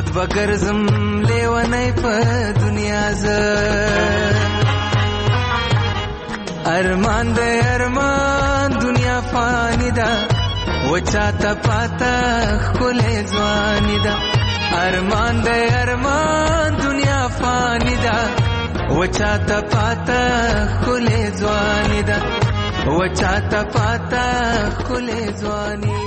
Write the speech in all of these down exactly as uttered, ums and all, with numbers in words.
خود بگرزم لیوانی په دنیا ز ارمان د ارمان دنیا فانی دا و چاته پاتا خل ځواني دا ارمان د ارمان دنیا فانی دا و چاته پاتا خل ځواني دا و چاته پاتا خل ځواني.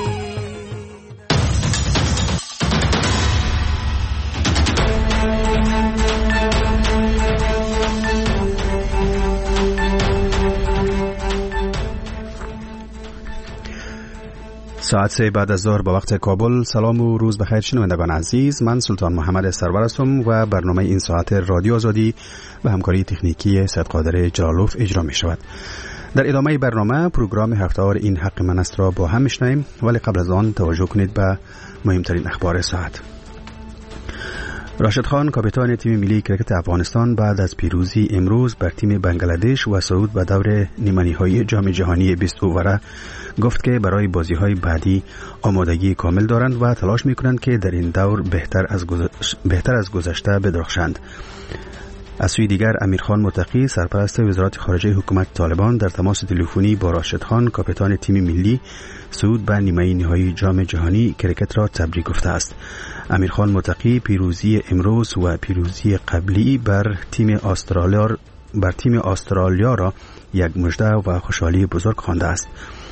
ساعت سه بعد از ظهر به وقت کابل. سلام و روز بخیر شنوندگان عزیز، من سلطان محمد سرور هستم و برنامه این ساعت رادیو آزادی و همکاری تکنیکی صدقادر جلالوف اجرا می شود. در ادامه برنامه پروگرام هفته‌وار این حق من است را با هم میشنویم، ولی قبل از آن توجه کنید به مهمترین اخبار ساعت. راشد خان کاپیتان تیم ملی کرکت افغانستان بعد از پیروزی امروز بر تیم بنگلادش و صعود به دور نیمه‌نهایی جام جهانی بیست اووره گفت که برای بازی‌های بعدی آمادگی کامل دارند و تلاش می‌کنند که در این دور بهتر از گذشته بهتر از گذشته بدرخشند. از سوی دیگر امیرخان متقی سرپرست وزارت خارجه حکومت طالبان در تماس تلفنی با راشد خان کاپیتان تیم ملی صعود به نیمه نهایی جام جهانی کرکت را تبریک گفته است. امیرخان متقی پیروزی امروز و پیروزی قبلی بر تیم استرالیا بر تیم استرالیا را یک مژده و خوشحالی بزرگ خوانده است.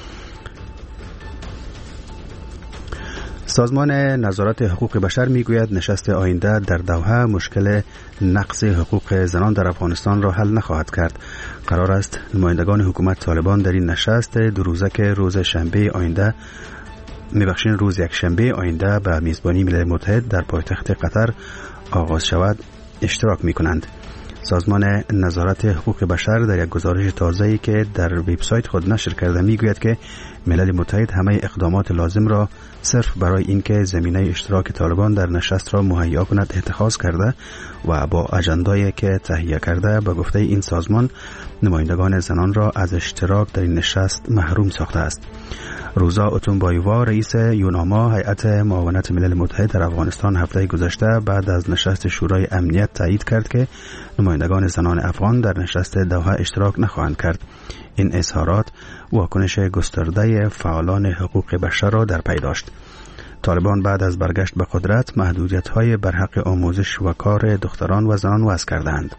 سازمان نظارت حقوق بشر میگوید نشست آینده در دوحه مشکل نقض حقوق زنان در افغانستان را حل نخواهد کرد. قرار است نمایندگان حکومت طالبان در این نشست دو روزه که روز شنبه آینده میبخشین روز یک شنبه آینده به میزبانی ملل متحد در پایتخت قطر آغاز شود اشتراک میکنند. سازمان نظارت حقوق بشر در یک گزارش تازه‌ای که در وبسایت خود نشر کرده میگوید که ملل متحد همه اقدامات لازم را صرف برای اینکه زمینه اشتراک طالبان در نشست را مهیا کند اتخاذ کرده و با اجندایی که تهیه کرده به گفته این سازمان نمایندگان زنان را از اشتراک در این نشست محروم ساخته است. روزا اتونبایوا رئیس یوناما هیئت معاونت ملل متحد در افغانستان هفته گذشته بعد از نشست شورای امنیت تایید کرد که نمایندگان زنان افغان در نشست دوحه اشتراک نخواهند کرد. این اظهارات واکنش گسترده فعالان حقوق بشر را در پی داشت. طالبان بعد از برگشت به قدرت محدودیت‌های بر حق آموزش و کار دختران و زنان وضع کردند.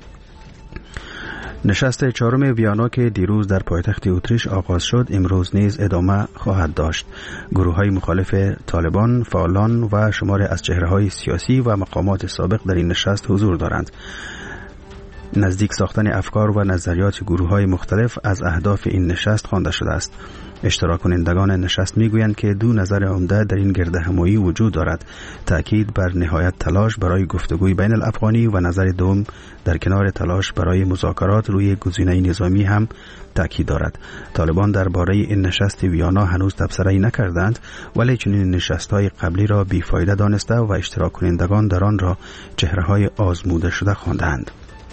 نشست چهارم ویانا که دیروز در پایتخت اتریش آغاز شد امروز نیز ادامه خواهد داشت. گروه‌های مخالف طالبان، فعالان و شماری از چهره‌های سیاسی و مقامات سابق در این نشست حضور دارند. نزدیک ساختن افکار و نظریات گروه‌های مختلف از اهداف این نشست خوانده شده است. اشتراک کنندگان نشست میگویند که دو نظر عمده در این گرد همایی وجود دارد: تأکید بر نهایت تلاش برای گفتگوی بین الافغانی و نظر دوم در کنار تلاش برای مذاکرات روی گزینه نظامی هم تأکید دارد. طالبان درباره این نشست ویانا هنوز تبصره‌ای نکردند، ولی چنین نشست‌های قبلی را بیفایده دانسته و اشتراک کنندگان در آن را چهره‌های آزموده شده خواندند.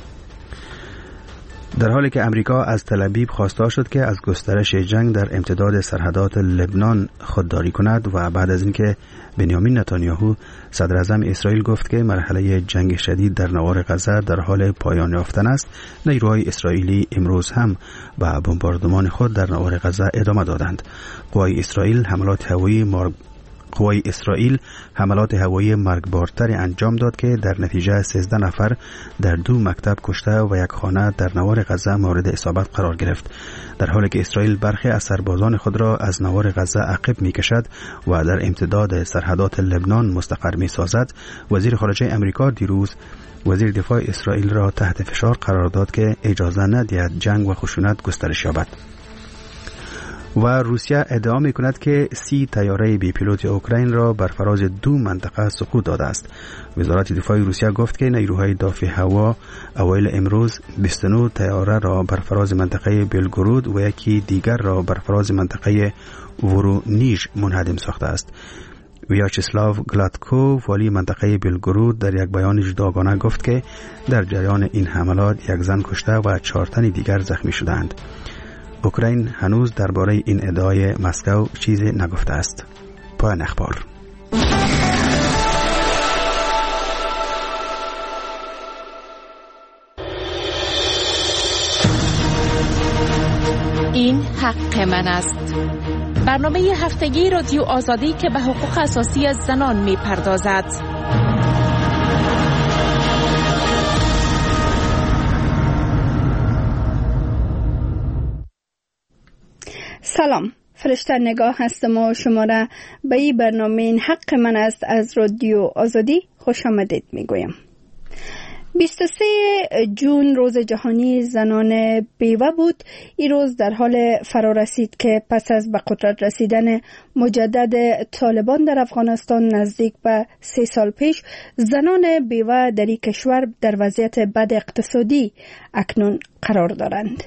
در حالی که امریکا از تل‌آویو خواستار شد که از گسترش جنگ در امتداد سرحدات لبنان خودداری کند و بعد از اینکه بنیامین نتانیاهو صدر اعظم اسرائیل گفت که مرحله جنگ شدید در نوار غزه در حال پایان یافتن است، نیروهای اسرائیلی امروز هم به بمباردمان خود در نوار غزه ادامه دادند. قوای اسرائیل حملات هوایی مار... قوای اسرائیل حملات هوایی مرگبارتری انجام داد که در نتیجه سیزده نفر در دو مکتب کشته و یک خانه در نوار غزه مورد اصابت قرار گرفت. در حالی که اسرائیل برخی از سربازان خود را از نوار غزه عقب می‌کشد و در امتداد سرحدات لبنان مستقر می‌سازد، وزیر خارجه امریکا دیروز وزیر دفاع اسرائیل را تحت فشار قرار داد که اجازه ندهد جنگ و خشونت گسترش یابد. و روسیه ادعا می‌کند که سی طیاره بی پیلوت اوکراین را بر فراز دو منطقه سقوط داده است. وزارت دفاع روسیه گفت که نیروهای دفاع هوا اوایل امروز بیست و نه طیاره را بر فراز منطقه بلگورود و یکی دیگر را بر فراز منطقه ورونیژ منهدم ساخته است. ویاچسلاو گلاتکو والی منطقه بلگورود در یک بیان جداگانه گفت که در جریان این حملات یک زن کشته و چهار تن دیگر زخمی شدند. اوکراین هنوز درباره این ادعای مسکو چیزی نگفته است. پایان اخبار. حق من است. برنامه هفتگی رادیو آزادی که به حقوق اساسی زنان می پردازد. سلام، فرشته نگاه هستم و شما را به این برنامه این حق من است از رادیو آزادی خوش آمدید می گویم. بیست و سه جون روز جهانی زنان بیوه بود. این روز در حال فرا رسید که پس از به قدرت رسیدن مجدد طالبان در افغانستان نزدیک به سه سال پیش، زنان بیوه در این کشور در وضعیت بد اقتصادی اکنون قرار دارند.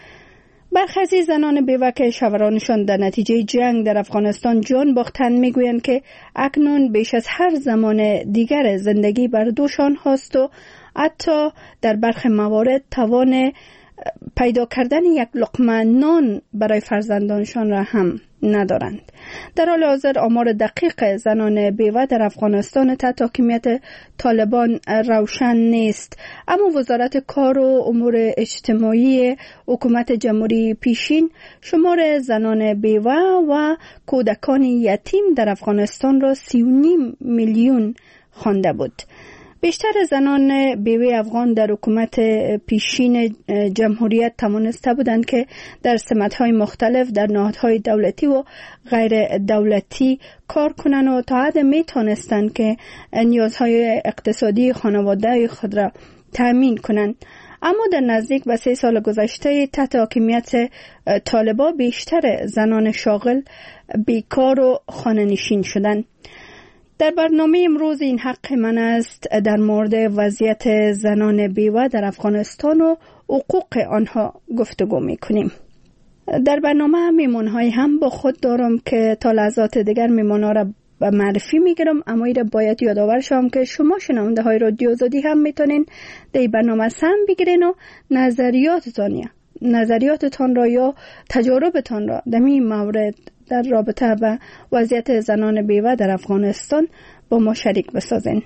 برخی از زنان بیوه که شوهرانشان در نتیجه جنگ در افغانستان جان باختند میگویند که اکنون بیش از هر زمان دیگر زندگی بر دوشان هست و حتی در برخی موارد توان پیدا کردن یک لقمه نان برای فرزندانشان را هم ندارند. در حال حاضر آمار دقیق زنان بیوه در افغانستان تحت حاکمیت طالبان روشن نیست، اما وزارت کار و امور اجتماعی حکومت جمهوری پیشین شمار زنان بیوه و کودکان یتیم در افغانستان را سی و نیم میلیون خوانده بود. بیشتر زنان بیوه افغان در حکومت پیشین جمهوریت توانسته بودند که در سمت‌های مختلف در نهادهای دولتی و غیر دولتی کار کنند و تا حد می توانستند که نیازهای اقتصادی خانواده خود را تأمین کنند. اما در نزدیک به سه سال گذشته تحت حاکمیت طالبان بیشتر زنان شاغل بیکار و خانه نشین شدند. در برنامه امروز این حق من است در مورد وضعیت زنان بیوه در افغانستان و حقوق آنها گفتگو می کنیم. در برنامه میمونهای هم با خود دارم که تا لحظات دیگر میمونها را به معرفی میگیرم، اما ایره باید یادآور شوم که شما شنونده های رادیو آزادی هم میتونین در این برنامه سهم بگیرین و نظریاتتان نظریاتتان را یا تجاربتان را در این مورد در رابطه با وضعیت زنان بیوه در افغانستان با ما شریک بسازین.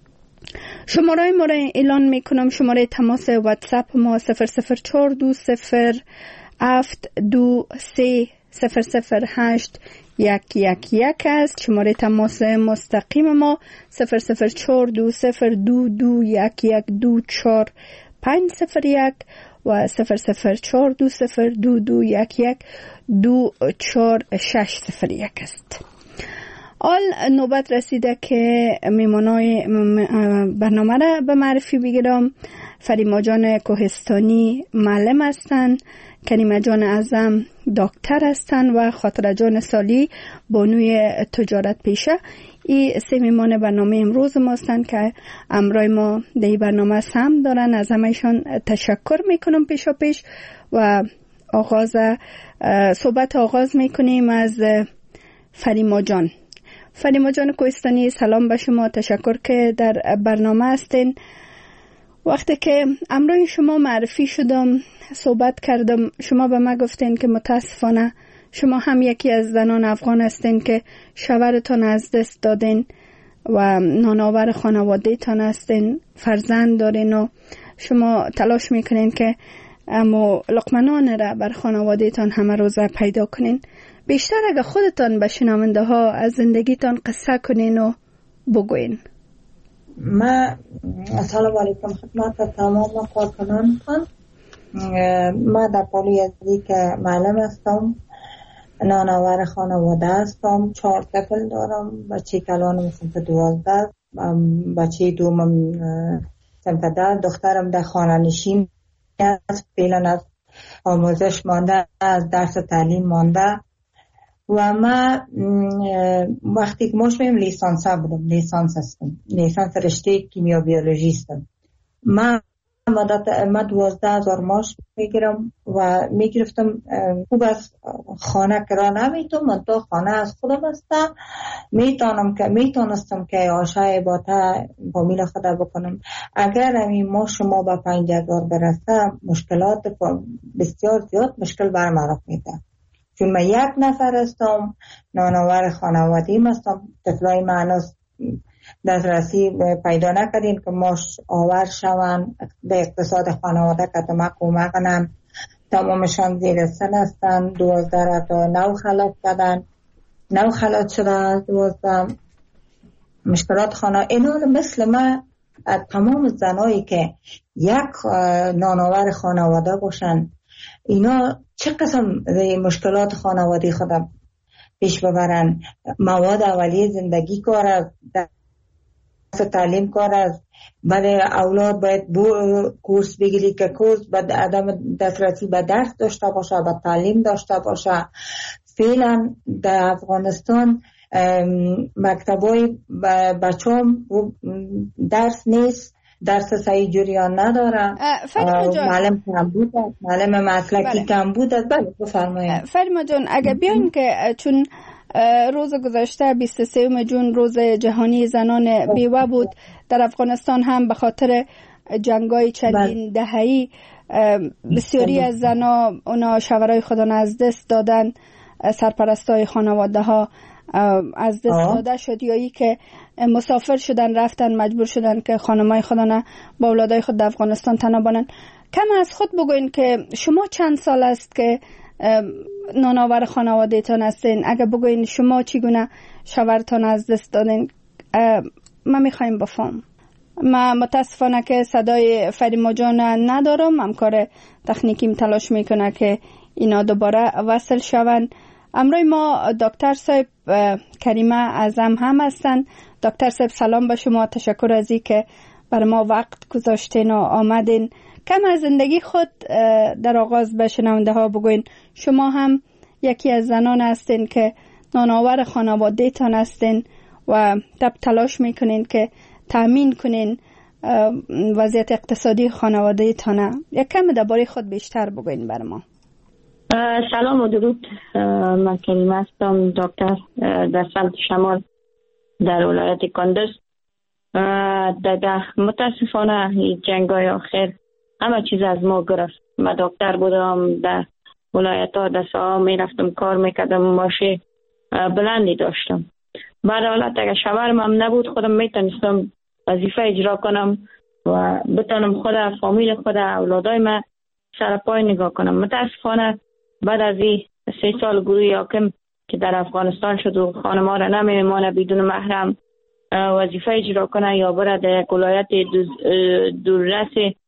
شماره ما را اعلان میکنم. شماره تماس واتساپ ما صفر صفر چهار دو صفر هفت دو سه صفر صفر هشت یک یک یک است. شماره تماس مستقیم ما صفر صفر چهار دو صفر دو دو یک یک دو چهار پنج صفر یک و صفر صفر چهار دو صفر دو دو یک یک دو چهار شش صفر یک است. آل نوبت رسیده که میمانای برنامه را به معرفی بگیرم. فریما جان کوهستانی معلم هستند، کریمه جان اعظم دکتر هستند و خاطره جان سالی بانوی تجارت پیشه. این سه میمان برنامه امروز ما هستند که امرای ما در این برنامه سهم دارن. از همهشان تشکر میکنم پیشا پیش و آغاز صحبت آغاز میکنیم از فریما جان. فریما جان کوهستانی، سلام به شما، تشکر که در برنامه هستین. وقتی که امرای شما معرفی شدم صحبت کردم، شما به من گفتین که متاسفانه شما هم یکی از زنان افغان هستین که شوهرتان از دست دادین و نانآور خانواده تان هستین، فرزند دارین و شما تلاش میکنین که اما لقمه نان را بر خانواده تان همه روزه پیدا کنین. بیشتر اگه خودتان به شنونده ها از زندگیتان قصه کنین و بگوین. ما سلام علیکم خدمت تمام کارکنانتان. ما در پالی ازدی که معلم هستم، نانآور خانواده هستم، چهار طفل دارم. بچه کلانم صنف دوازده، بچه دومم صنف ده، دخترم در خانه نشین است، فعلا از آموزش مانده، از درس تعلیم مانده. و ما وقتی که مشمیم لیسانس بودم، لیسانس هستم، لیسانس رشته کیمیا بیولوژی هستم. ما ما دوازده هزار ماش میگیرم و میگرفتم. خوب از خانه کرا نمیتونم، من تو خانه از خودم هستم، میتونم که میتونستم که آشای با تا فامیل خدا بکنم. اگر همین ماش ما به پنج هزار برسه، مشکلات بسیار زیاد مشکل برام میده، چون من یک نفر هستم، نانآور خانواده‌ام هستم. طفلای من دسترسی پیدا نکردیم که ماش آور شوند به اقتصاد خانواده که کمک کمک کنم. تمامشان زیر سن هستند. دوازده تا نو خلاص کردن، نو خلاص شده. دوازده مشکلات خانه اینا مثل ما تمام زنایی که یک نانآور خانواده باشن، اینا چه قسم مشکلات خانوادی خودم پیش ببرن. مواد اولیه زندگی کار است، درس تعلیم کار است. بعد اولاد باید بو کورس بگیری که کورس بعد عدم دسترسی به درس داشته باشه، به تعلیم داشته باشه. فعلا در افغانستان مکتبای بچه‌ام درس نیست، درس صحیح جریان نداره. معلم کم بود، معلم مسلکی کم بود. بله بفرمایید. فریما جان اگه بیاین که چون روز گذشته بیست و سوم جون روز جهانی زنان بیوه بود در افغانستان، هم به خاطر جنگای چندین دهه‌ای بسیاری از زنا اونا شوهرای خودان از دست دادن، سرپرستای خانواده ها از دست آه. داده شد، یا ای که مسافر شدن رفتن مجبور شدن که خانمای خودانه با اولادای خود در افغانستان تنها بانن. کم از خود بگوین که شما چند سال است که نانآور خانواده تان هستین؟ اگه بگوین شما چگونه شوهرتان از دست دادین ما میخوایم بفهم. ما متاسفانه که صدای فریما جان ندارم، همکار تکنیکیم تلاش میکنه که اینا دوباره وصل شوند. امروز ما دکتر صاحب کریمه اعظم هم هستن. دکتر صاحب سلام به شما، تشکر از این که بر ما وقت گذاشتین و آمدین. کم از زندگی خود در آغاز به شنونده ها بگوین. شما هم یکی از زنان هستین که نانآور خانواده تان هستین و تب تلاش میکنین که تأمین کنین وضعیت اقتصادی خانواده تانه. یک کم درباره خود بیشتر بگوین بر ما. سلام و درود. من کریمه هستم، دکتر در سمت شمال در ولایت کندز. در متاسفانه جنگای آخر همه چیز از ما گرفت. من دکتر بودم، در ولایت ها در ساها می رفتم کار میکردم، ماشه بلندی داشتم. بعد حالت اگر شوهرم هم نبود خودم میتونستم وظیفه اجرا کنم و بتونم خود فامیل خود اولادای من سر پای نگاه کنم. متاسفانه بعد از این سه سال گروه حاکم که در افغانستان شد و خانم‌ها را نمیمانه بدون محرم وظیفه اجرا کنه یا بره در یک ولایت دوررس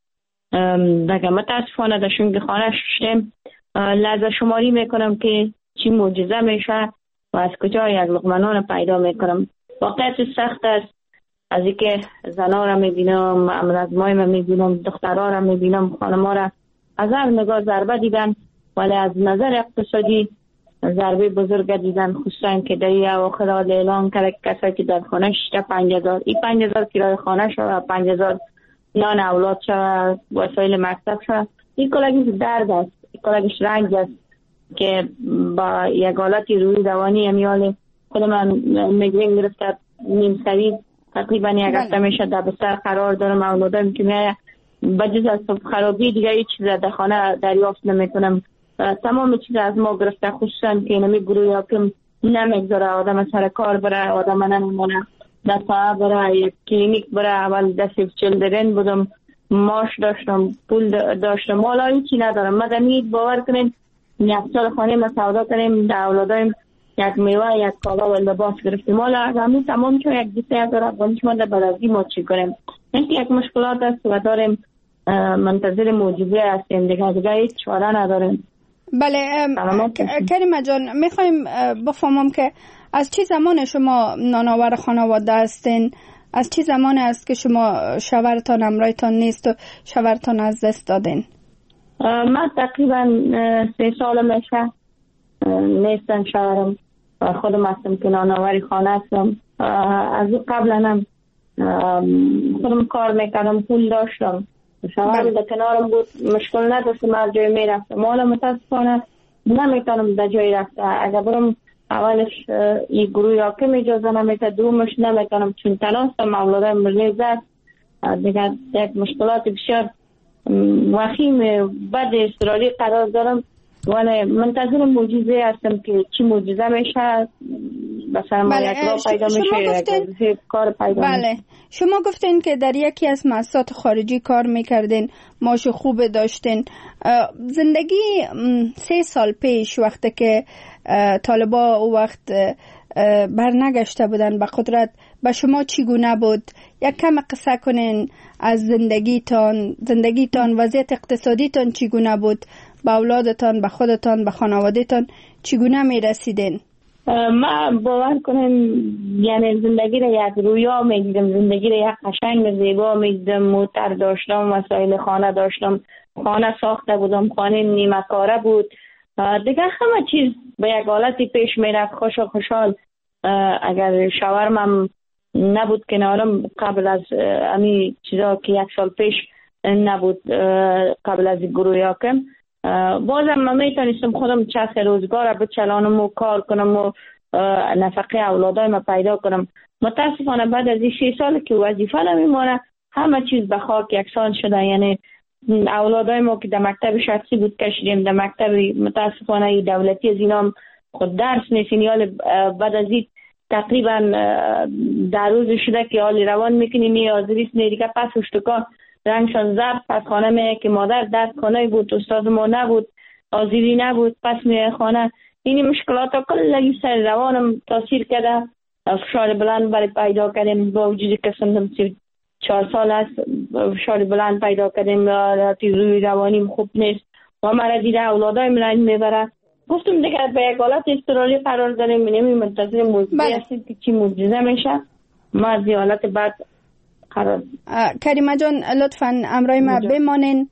دیگه. متاسفانه در شنگ خانه شدیم. لحظه شماری میکنم که چی معجزه میشه و از کجا یک لقمه نان پیدا میکنم. واقعیت سخت است. از اینکه زنها را میبینم، امرزمای ما میبینم، دخترها را میبینم، خانم‌ها را از هر نگاه ضربه دیدن، ولی از نظر اقتصادی ضربه بزرگ دیدن. خصوصا که در این اواخر اعلان کرد کسایی که در خانه شده پنج هزار این پنج هزار کرایه خانه شد، پنج هزار نان اولاد شد، وسایل مکتب شد. این کلاگیش درد است، این کلاگیش رنج است که با یک حالتی روی روانی امیال خود من میگرین گرفته نیم سوید تقریبا یک هفته میشه در بستر قرار دارم. اولادم که میایه بجز از خرابی دیگه هیچ چیز در خانه دریافت نمیکنم. تمام چیز از ما گرفته، خصوصا که اینمی گروه حاکم نمیگذاره آدم سر کار بره، آدم نمیمونه دفعه بره، یک کلینیک بره. اول دسیف چلدرین بودم، ماش داشتم، پول داشتم، مالا هیچی ندارم. مدنیت باور کنین یک سال خانه ما سودا کنیم در اولادایم یک میوه یک کالا و لباس گرفتیم. مالا همین تمام چون یک دیسه هزار افغانیش مانده بعد از این ما چی کنیم. این یک مشکلات است و داریم منتظر معجزه هستیم دیگه، دیگه هیچ چاره نداریم. بله کریمه جان، میخوایم بفهمم که از چه زمان شما نانآور خانواده هستین؟ از چه زمان است که شما شوهرتان همراهتان نیست و شوهرتان از دست دادین؟ من تقریبا سه سال میشه نیستم شوهرم و خودم هستم که نانآوری خانه هستم. از این قبل هم خودم کار میکردم، پول داشتم، شوهرم در کنارم بود، مشکل نداشتم از جای میرفتم. حالا متاسفانه نمیتونم در جای رفته. اگر برم اولش این گروه حاکم اجازه نمیده، دومش نمیتونم چون تناستم اولادم مریض است دیگه. یک مشکلات بسیار وخیم بد اضطراری قرار دارم ولی منتظر معجزه هستم که چی معجزه میشه. به سر ما یک راه پیدا میشه، یک کار پیدا میشه. بله شما گفتین که در یکی از مؤسسات خارجی کار میکردین، معاش خوب داشتین. زندگی سه سال پیش وقتی که طالبا او وقت برنگشته بودن به قدرت، به شما چگونه بود؟ یک کم قصه کنین از زندگیتان زندگیتان وضعیت اقتصادیتان چگونه بود؟ به اولادتان، به خودتان، به خانوادهتان چگونه می رسیدین؟ ما باور کنیم یعنی زندگی را یک رویا می دیدم، زندگی را یک قشنگ و زیبا می دیدم. موتر داشتم، وسایل خانه داشتم، خانه ساخته بودم، خانه نیمه کاره بود، دیگه همه چیز به یک حالتی پیش می رفت، خوش و خوشحال. اگر شاورمم نبود کنارم قبل از امی چیزا که یک سال پیش نبود، قبل از گروه کم، بازم من میتونستم خودم چرخ روزگار را بچلانم و کار کنم و نفقه اولادای ما پیدا کنم. متاسفانه بعد از این شش سال که وظیفه نمیمانه، همه چیز به خاک یکسان شده. یعنی اولادای ما که در مکتب شخصی بود کشیدیم، در مکتب متاسفانه دولتی از اینام خود درس نیست. یعنی بعد از این تقریبا در روز شده که حالی روان میکنی نی آزریس نی دیگه پس اشتکا رنگشان زرد پس خانه میه که مادر درس خانه بود، استاد ما نبود، آزیری نبود، پس میه خانه. این مشکلات ها کلگی سر روانم تاثیر کرده. فشار بلند برای پیدا کردیم، با وجودی که سندم سی چهار سال است فشار بلند پیدا کردیم، روی روانیم خوب نیست و مرا دیده اولادای من میبره. گفتم دیگه به یک حالت اضطراری قرار داریم، نمی منتظر موجزه هستیم که چی موجزه میشه. ما از این حالت بعد قرار. کریمه جان لطفاً امرای ما بمانین،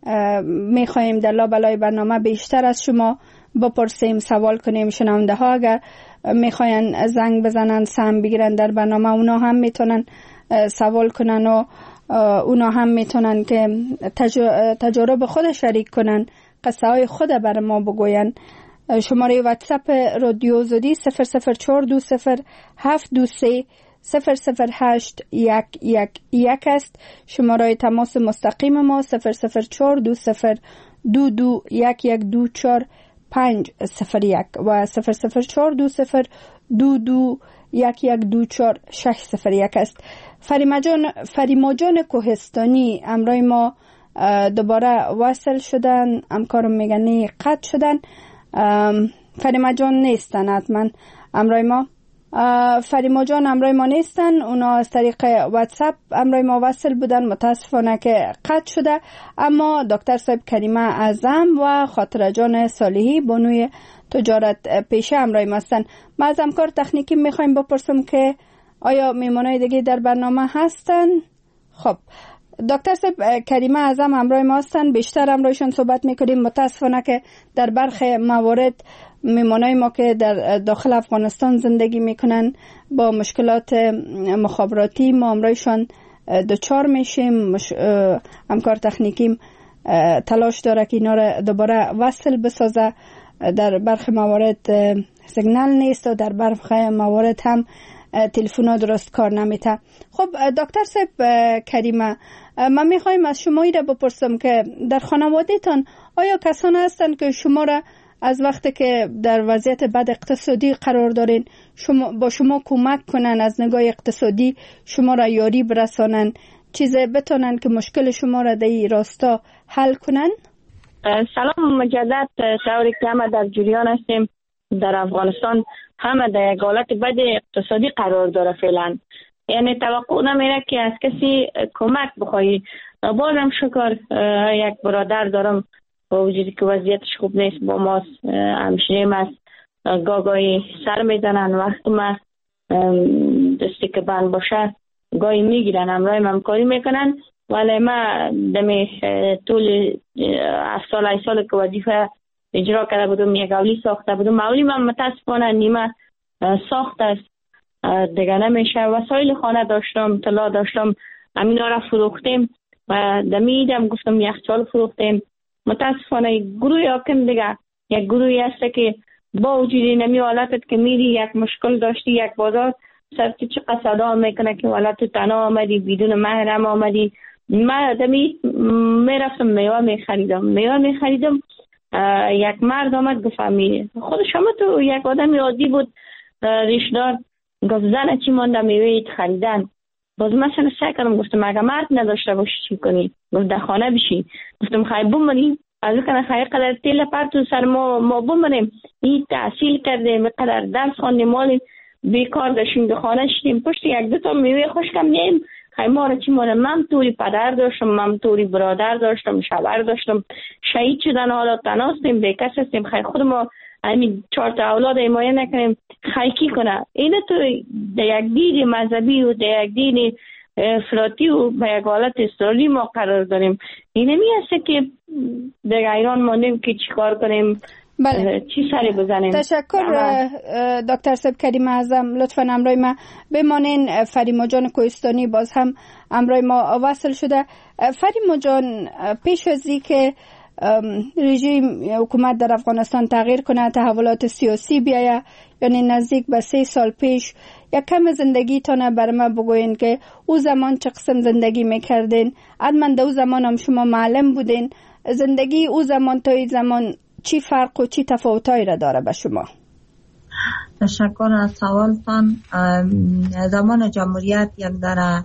میخواییم در لابلای برنامه بیشتر از شما بپرسیم، سوال کنیم. شنونده ها اگر میخواین زنگ بزنن سهم بگیرن در برنامه، اونا هم میتونن سوال کنن و اونا هم میتونن که تجربه خود شریک کنن، قصه های خود بر ما بگوین. شماره واتساپ رادیو آزادی صفر صفر چهار دو صفر هفت دو سه صفر صفر هشت یک یک یک است. شماره تماس مستقیم ما صفر صفر چهار دو صفر دو دو یک یک دو چهار پنج صفر یک و صفر صفر چهار دو صفر دو دو یک یک دو چهار شش صفر یک است. فریما جان فریما جان کوهستانی امرای ما دوباره وصل شدن، همکارم میگن قطع شدن. فریما جان نیستن حتما امرای ما. فریما جان امرای ما نیستن، اونا از طریق واتساپ امرای ما وصل بودن، متاسفانه که قطع شده. اما دکتر صاحب کریمه اعظم و خاطره جان صالحی بانوی تجارت پیشه امرای ما هستن. ما از همکار تکنیکی میخوایم بپرسم که آیا میمونای دیگه در برنامه هستن؟ خب دکتر صاحب کریمه اعظم امرای ما هستن، بیشتر امرایشون صحبت میکنیم. متاسفانه که در برخی موارد میمونای ما که در داخل افغانستان زندگی میکنن با مشکلات مخابراتی ما امرایشان دچار میشیم. مش... همکار تکنیکیم تلاش داره که اینا را دوباره وصل بسازه. در برخی موارد سیگنال نیست و در برخی موارد هم تلفن درست کار نمیته. خب دکتر صاحب کریمه، من میخوایم از شما ایره بپرسم که در خانوادهتان آیا کسان هستن که شما را از وقتی که در وضعیت بد اقتصادی قرار دارین شما با شما کمک کنن، از نگاه اقتصادی شما را یاری برسانن، چیزی بتونن که مشکل شما را در این راستا حل کنن؟ سلام مجدد. طوری که همه در جریان هستیم در افغانستان همه در یک حالت بد اقتصادی قرار داره فعلا. یعنی توقع نمیره که از کسی کمک بخوایی. بازم شکر یک برادر دارم با وجودی که وضعیتش خوب نیست با ماست، همشیریم است، گاگایی سر میزنن وقت ما دستی که بند باشه گاهی میگیرن، همراه همکاری میکنن. ولی ما دمی طول هفت سال ای سال که وظیفه اجرا کرده بودم یک اولی ساخته بودم. اولی من متاسفانه نیمه ساخت است دیگه نمیشه. وسایل خانه داشتم، طلا داشتم، امینا را فروختیم و دمیدم گفتم یخچال فروختیم. متاسفانه گروه حاکم دیگه یک گروهی هست که با وجودی نمی حالتت که میری یک مشکل داشتی یک بازار سر که چه قصدا میکنه که والا تو تنها آمدی بدون محرم آمدی. من دمی میرفتم میوه میخریدم میوه میخریدم یک مرد آمد گفت خود شما تو یک آدمی عادی بود ریشدار گفت زن چی مانده میوه خریدن. باز مثلا سعی کردم گفتم اگه مرد نداشته باشی چی کنی؟ گفت در خانه بشی. گفتم خیلی بمونی از کنه خیلی قدر تیل پرتون سر ما ما بمونیم. این تحصیل کردیم قدر درس خواندیم مال بیکار داشتیم به خانه شدیم پشت یک دو تا میوه خوشکم نیم. خیلی ما را چی مانه من توری پدر داشتم، من توری برادر داشتم، شوهر داشتم، شهید شدن حالا تناستیم به کس هستیم. خیلی خود ما همین چهار تا اولاد ایمایه نکنیم خیلی کنه. اینه تو در یک دین مذهبی و در یک دین افراطی و به یک حالت استرالی ما قرار داریم. اینه می هسته که در ایران ماندیم که چی کار کنیم. بله. چی سری بزنیم. تشکر دکتر صاحب کریم اعظم. لطفا همراه ما بمانین. فریما جان کوهستانی باز هم همراه ما وصل شده. فریما جان پیش از این که رژیم حکومت در افغانستان تغییر کنه، تحولات سیاسی بیایه، یعنی نزدیک به سه سال پیش، یک کم زندگی تانه بر ما بگوین که او زمان چه قسم زندگی میکردین؟ حتما دو زمان هم شما معلم بودین. زندگی او زمان تا این زمان چی فرق و چی تفاوتایی را داره به شما؟ تشکر از سوالتان. زمان جمهوریت یک ذره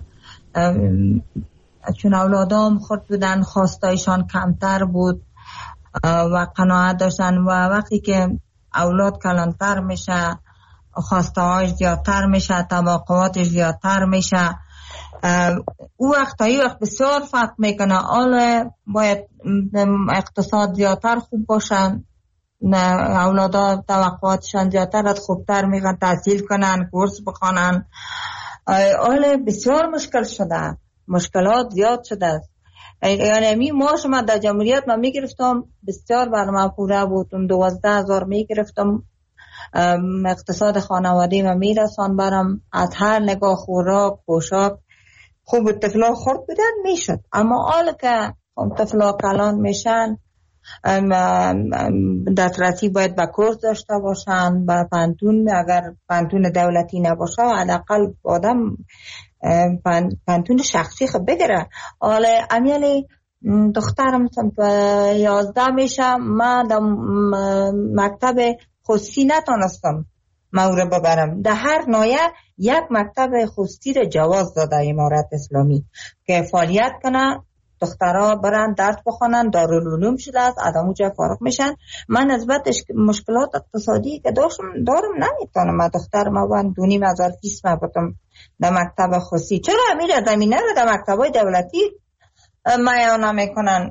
چون اولادام خرد بودن خواستایشان کمتر بود و قناعت داشتن و وقتی که اولاد کلانتر میشه خواستهاش زیادتر میشه، توقعاتش زیادتر میشه. او وقت تا این وقت بسیار فرق میکنه. حالا باید اقتصاد زیادتر خوب باشن، اولادا توقعاتشان زیادتر از خوبتر میگن، تحصیل کنن، کورس بخوانن. حالا بسیار مشکل شده، مشکلات زیاد شده است. یعنی می ما شما در جمهوریت من میگرفتم بسیار برنامه پوره بود، دوازده هزار میگرفتم، اقتصاد خانواده من میرسان برم، از هر نگاه خوراک پوشاک خوب طفلا خورد بودن میشد. اما حالا که طفلا کلان میشن دسترسی باید به کورس داشته باشن، به پانتون، اگر پانتون دولتی نباشه حداقل آدم پانتون شخصی خب بگیره. حالا امیالی دخترم یازده میشه، من در مکتب خصوصی نتانستم مورد ببرم. در هر نایه یک مکتب خصوصی را جواز داده امارت اسلامی که فعالیت کنه، دخترها برن درس بخونن، دارالعلوم شده است، از اونجا فارغ میشن. من نسبت مشکلات اقتصادی که داشتم دارم نمیتونم من دختر ما وان دونیم هزار فیس ما بتم در مکتب خصوصی. چرا امیر زمینه رو در مکتبای دولتی معیار نمیکنن؟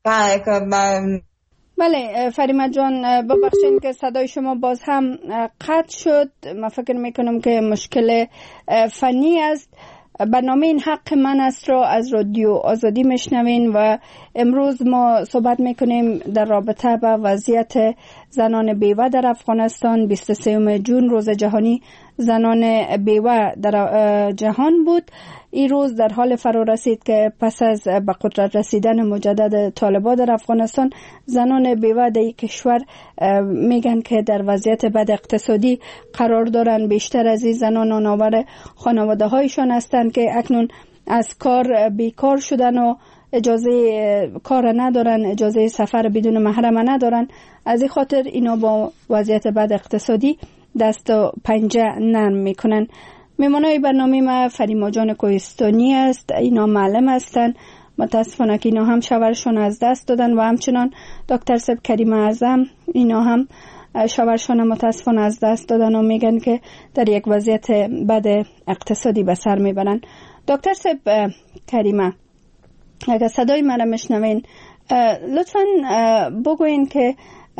بله فریما جان ببخشید که صدای شما باز هم قطع شد. من فکر میکنم که مشکل فنی است. برنامه این حق من است را از رادیو آزادی میشنوین و امروز ما صحبت میکنیم در رابطه با وضعیت زنان بیوه در افغانستان. بیست و سوم ژوئن روز جهانی زنان بیوه در جهان بود. این روز در حال فرا رسید که پس از به قدرت رسیدن مجدد طالبان در افغانستان، زنان بیوه در این کشور میگن که در وضعیت بد اقتصادی قرار دارن. بیشتر از این زنان نانآور خانواده هایشان هستند که اکنون از کار بیکار شدن و اجازه کار ندارن، اجازه سفر بدون محرم ندارن. از این خاطر اینا با وضعیت بد اقتصادی دست و پنجه نرم میکنن. میمانای برنامه ما فریما جان کوهستانی است. اینا معلم هستن. متاسفانه که اینا هم شوهرشون از دست دادن و همچنان دکتر صاحب کریم اعظم اینا هم شوهرشون متاسفانه از دست دادن و میگن که در یک وضعیت بد اقتصادی به سر میبرن. دکتر صاحب کریمه اگر صدای من را میشنوین لطفاً بگوین که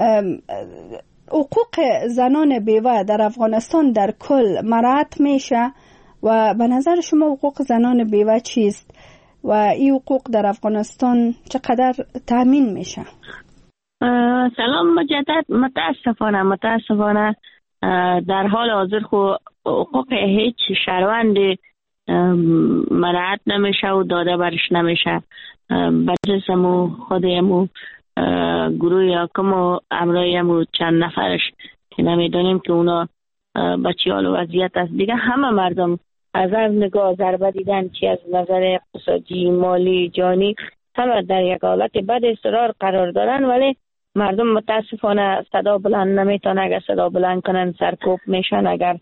حقوق زنان بیوه در افغانستان در کل مراعات میشه و به نظر شما حقوق زنان بیوه چیست و این حقوق در افغانستان چقدر تامین میشه؟ سلام مجدد. متاسفانه متاسفانه در حال حاضر خو حقوق هیچ شهروند مراعات نمیشه و داده برش نمیشه. بچه‌مو خودمو گروه حاکم و امرایمو چند نفرش که نمیدونیم که اونا بچه حال و وضعیت است. دیگه همه مردم از هر نگاه ضربه دیدن، چی از نظر اقتصادی، مالی، جانی، همه در یک حالت بد استقرار قرار دارن، ولی مردم متاسفانه صدا بلند نمیتونن. اگر صدا بلند کنن سرکوب میشن، اگر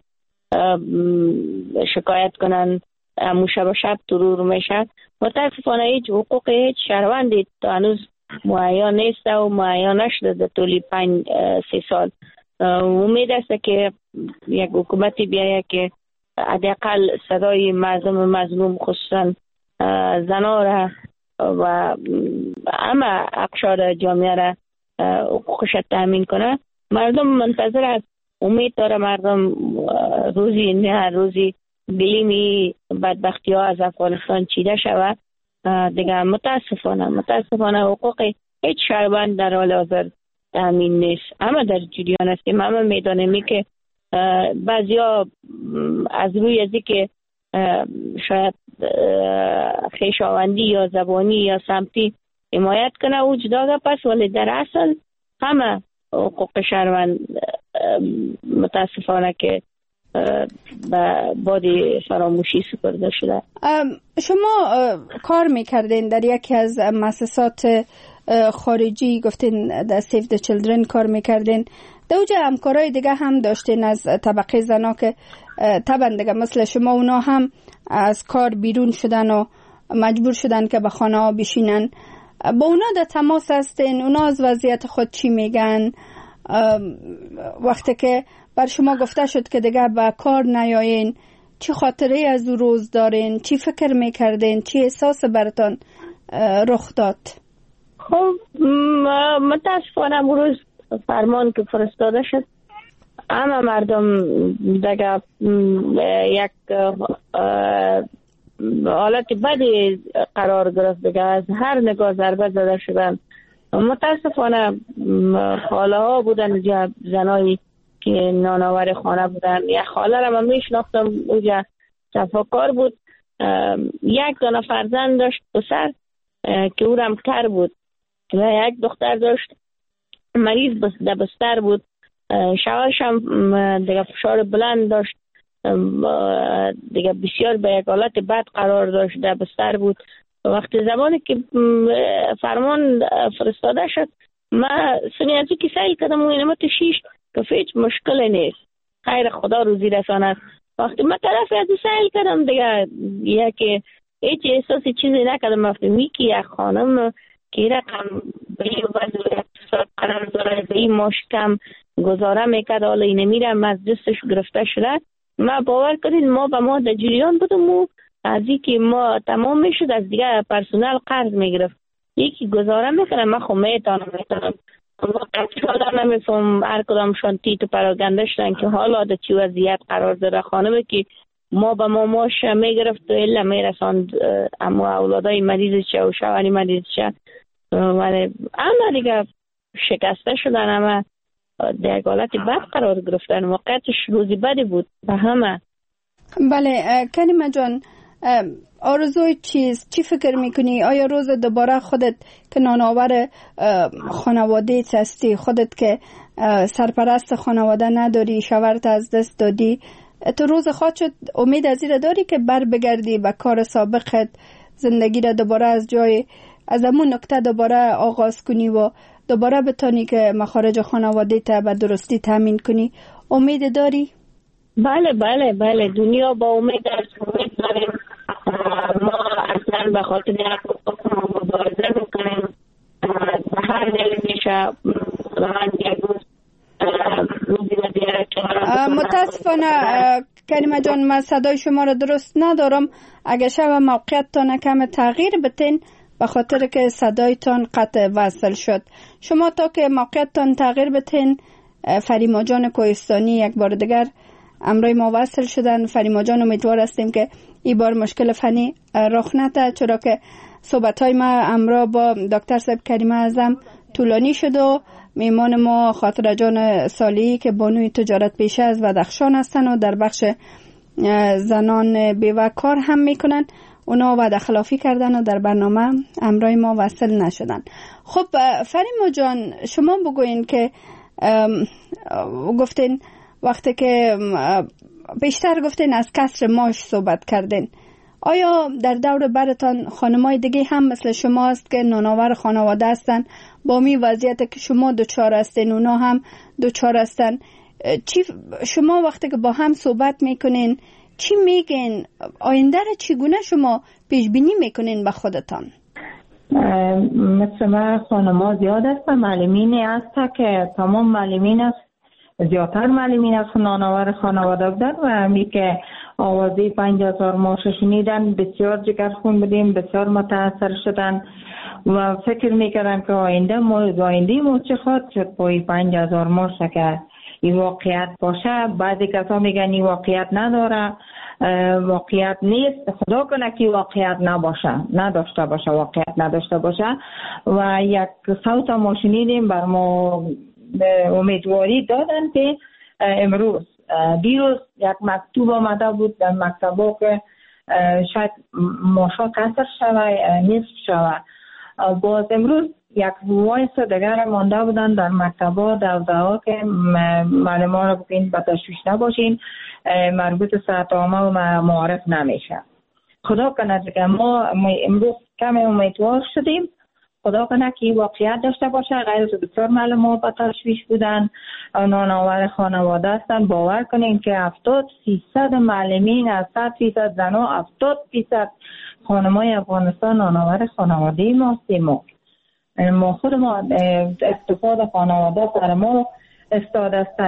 شکایت کنن امو شب شب ترور میشه. متاسفانه هیچ حقوق هیچ شهروندی تا هنوز مهیا نیست و مهیا نشده در طول پنج سی سال. امید است که یک حکومتی بیاید که حداقل صدای مردم مظلوم خصوصا زنان را و همه اقشار جامعه را حقوقش تامین کنه. مردم منتظر است، امید داره مردم روزی نه روزی گلیمی بدبختی ها از افغانستان چیده شود. دیگه متاسفانه متاسفانه حقوق هیچ شهروند در حال حاضر تامین نیست. اما در جریان هستیم، اما میدانیم که بعضیا از روی ازی که شاید خویشاوندی یا زبانی یا سمتی حمایت کنه وجداده پس، ولی در اصل همه حقوق شهروند متاسفانه که به باد فراموشی سپرده شده. شما کار میکردین در یکی از مؤسسات خارجی، گفتین در سیو د چیلدرن کار میکردین، در اوجه همکارای دیگه هم داشتین از طبقه زنا که طبعا دیگه مثل شما اونا هم از کار بیرون شدن و مجبور شدن که به خانه ها بشینن. با اونا در تماس هستین؟ اونا از وضعیت خود چی میگن وقتی که بر شما گفته شد که دیگه به کار نیایین؟ چی خاطره از او روز دارین؟ چی فکر میکردین؟ چی احساس برتان رخ داد؟ خب متاسفانه امروز فرمان که فرستاده شد همه مردم دیگه یک حالت بدی قرار گرفت، دیگه از هر نگاه ضربه زده شدن. متاسفانه خاله ها بودن زنایی که نانآور خانه بودن. یک خاله را من میشناختم، اونجا صفاکار بود، یک دانه فرزند داشت پسر که او رم کر بود و یک دختر داشت مریض در بستر بود. شوهرش هم دیگه فشار بلند داشت، دیگه بسیار به یک حالت بد قرار داشت، در بستر بود. وقتی زمانی که فرمان فرستاده شد من سنیازی که سعی کردم و اینما تو شیش که هیچ مشکل نیست، خیر خدا روزی رساند. وقتی من طرف از سعی کردم دیگه یکی هیچ احساسی چیزی نکردم. وقتی میکی یک خانم که رقم به این وضع اقتصاد قرار داره به این ماشکم گذاره میکرد، حالا اینه میرم از دستش گرفته شده، ما باور کردید ما به ما در جریان بودم و از این که ما تمام میشد از دیگه پرسونل قرض میگرفت. یکی گذاره میکنم من خب میتانم میتانم وقتی آدم نمیفهم هر کدامشان تیت و پراگنده شدن که حالا در چی وضعیت قرار داره. خانمه که ما به ما ماش میگرفت و الا میرساند اما اولادای مریض چه و شوهری مریض چه، ولی اما دیگه شکسته شدن، اما در حالت بد قرار گرفتن. واقعیتش روزی بدی بود به همه. بله کریمه جان، آرزوی چیز چی فکر میکنی؟ آیا روز دوباره خودت که نانآور خانواده هستی، خودت که سرپرست خانواده نداری، شوهرت از دست دادی، تو روز خواهد شد امید از این داری که بر بگردی به کار سابقت، زندگی را دوباره از جای از همون نکته دوباره آغاز کنی و دوباره بتانی که مخارج خانواده تا به درستی تامین کنی؟ امید داری؟ بله بله بله، دنیا با امید است. امید داریم. ما اصلا به خاطر حقوق مبارزه میکنیم. به هر دل میشه من یک روز روزی را بیاره که متاسفانه کریمه جان من صدای شما را درست ندارم. اگر شب موقعیت تا کم تغییر بتین به خاطر که صدایتان قطع وصل شد. شما تا که موقعیتتان تغییر بتین، فریما جان کوهستانی یک بار دیگر امروی ما وصل شدن. فریما جان امیدوار هستیم که این بار مشکل فنی رخ نده، چرا که صحبت های ما امرا با دکتر صاحب کریمه اعظم طولانی شد و میمان ما خاطر جان صالحی که بانوی تجارت پیشه از بدخشان هستن و در بخش زنان بیوه کار هم میکنن، اونا وعده خلافی کردن و در برنامه امرای ما وصل نشدن. خب فریما جان شما بگوین که گفتین وقتی که بیشتر گفتین از کسر ماش صحبت کردین، آیا در دور برتان خانمای دیگه هم مثل شما است که نانآور خانواده هستن با می وضعیت که شما دوچار هستین اونا هم دوچار هستن؟ چی شما وقتی که با هم صحبت میکنین چی میگین؟ آینده را چگونه شما پیش بینی میکنین به خودتان؟ مثل من خانما زیاد است، معلمینی هست که تمام معلمین است، زیادتر معلمین است نانآور خانواده بودن و همی که آوازی پنج هزار ماش شنیدن بسیار جگرخون بودیم، بسیار متاثر شدن و فکر میکردن که آینده ما آینده ما چه خواهد شد با این پنج هزار ماش که این واقعیت باشه. بعضی کسا میگن این واقعیت نداره، واقعیت نیست، خدا کنه که واقعیت نباشه، نداشته باشه، واقعیت نداشته باشه. و یک صوت ما شنیدیم بر ما امیدواری دادن که امروز دیروز یک مکتوب آمده بود در مکتبا که شاید ماشا کسر شوه، نصف شوه. باز امروز یک وایس دیگر مانده بودن در مکتبا دوزه ها که معلمان را بکنید به تشویش نباشین، مربوط ساعت عامه و معارف نمیشه. خدا کنه که ما امروز کم امیدوار شدیم، خدا کنه که واقعیت داشته باشه. غیر از بسیار معلمان به تشویش بودن، نانآور خانواده هستن. باور کنین که هفتاد فیصد معلمین از صد فیصد زنا، هفتاد فیصد خانمای افغانستان نانآور خانواده ما هستیم. ما خود ما استفاده خانواده سر ما استاد است.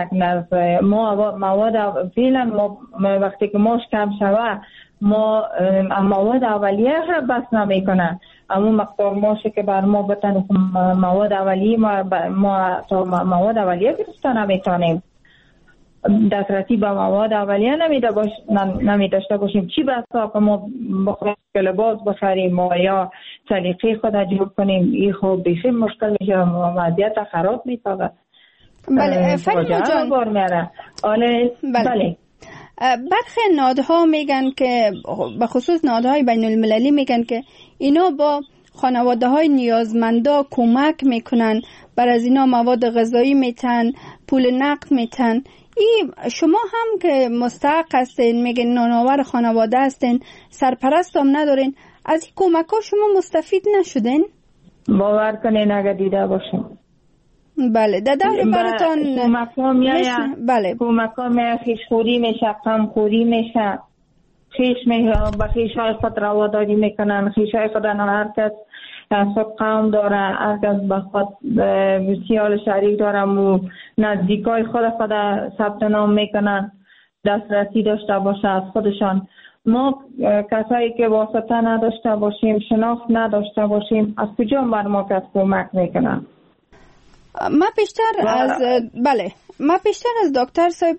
ما مواد فعلا ما وقتی که ماش کم شوه ما مواد اولیه هم بس نمی کنن، اما مقدار ماشه که بر ما بتن مواد اولیه ما, ما تا مواد اولیه گرفته نمیتونیم، دسترسی به مواد اولیه نمیده باش نمی داشته باشیم. چی بسا که ما بخواهیم که لباس بخریم و یا سلیقه خود جور کنیم، این خوب بیشتر مشکل میشه، وضعیت خراب میشه. بله فریما جان، بله بله برخی نهادها میگن که به خصوص نهادهای بین المللی میگن که اینا با خانواده های نیازمندا کمک میکنن، بر از اینا مواد غذایی میتن، پول نقد میتن. این شما هم که مستحق هستین، میگن نانآور خانواده هستین، سرپرست هم ندارین، از این کمک ها شما مستفید نشدین؟ باور کنین اگه دیده باشیم. بله در دور براتان کمک ها میایه، بله کمک ها میایه، خیش خوری میشه، قم خوری میشه، خیش میشه با خیش های خود رواداری میکنن، خیش های خود هر کس خود قوم داره، هر کس با خود سیال شریک داره و نزدیک های خود خود ثبت نام میکنن، دسترسی داشته باشه از خودشان. ما کسایی که واسطه نداشته باشیم، شناخت نداشته باشیم، از کجا بر ما کس کمک میکنن؟ ما بیشتر از بله ما بیشتر از دکتر صاحب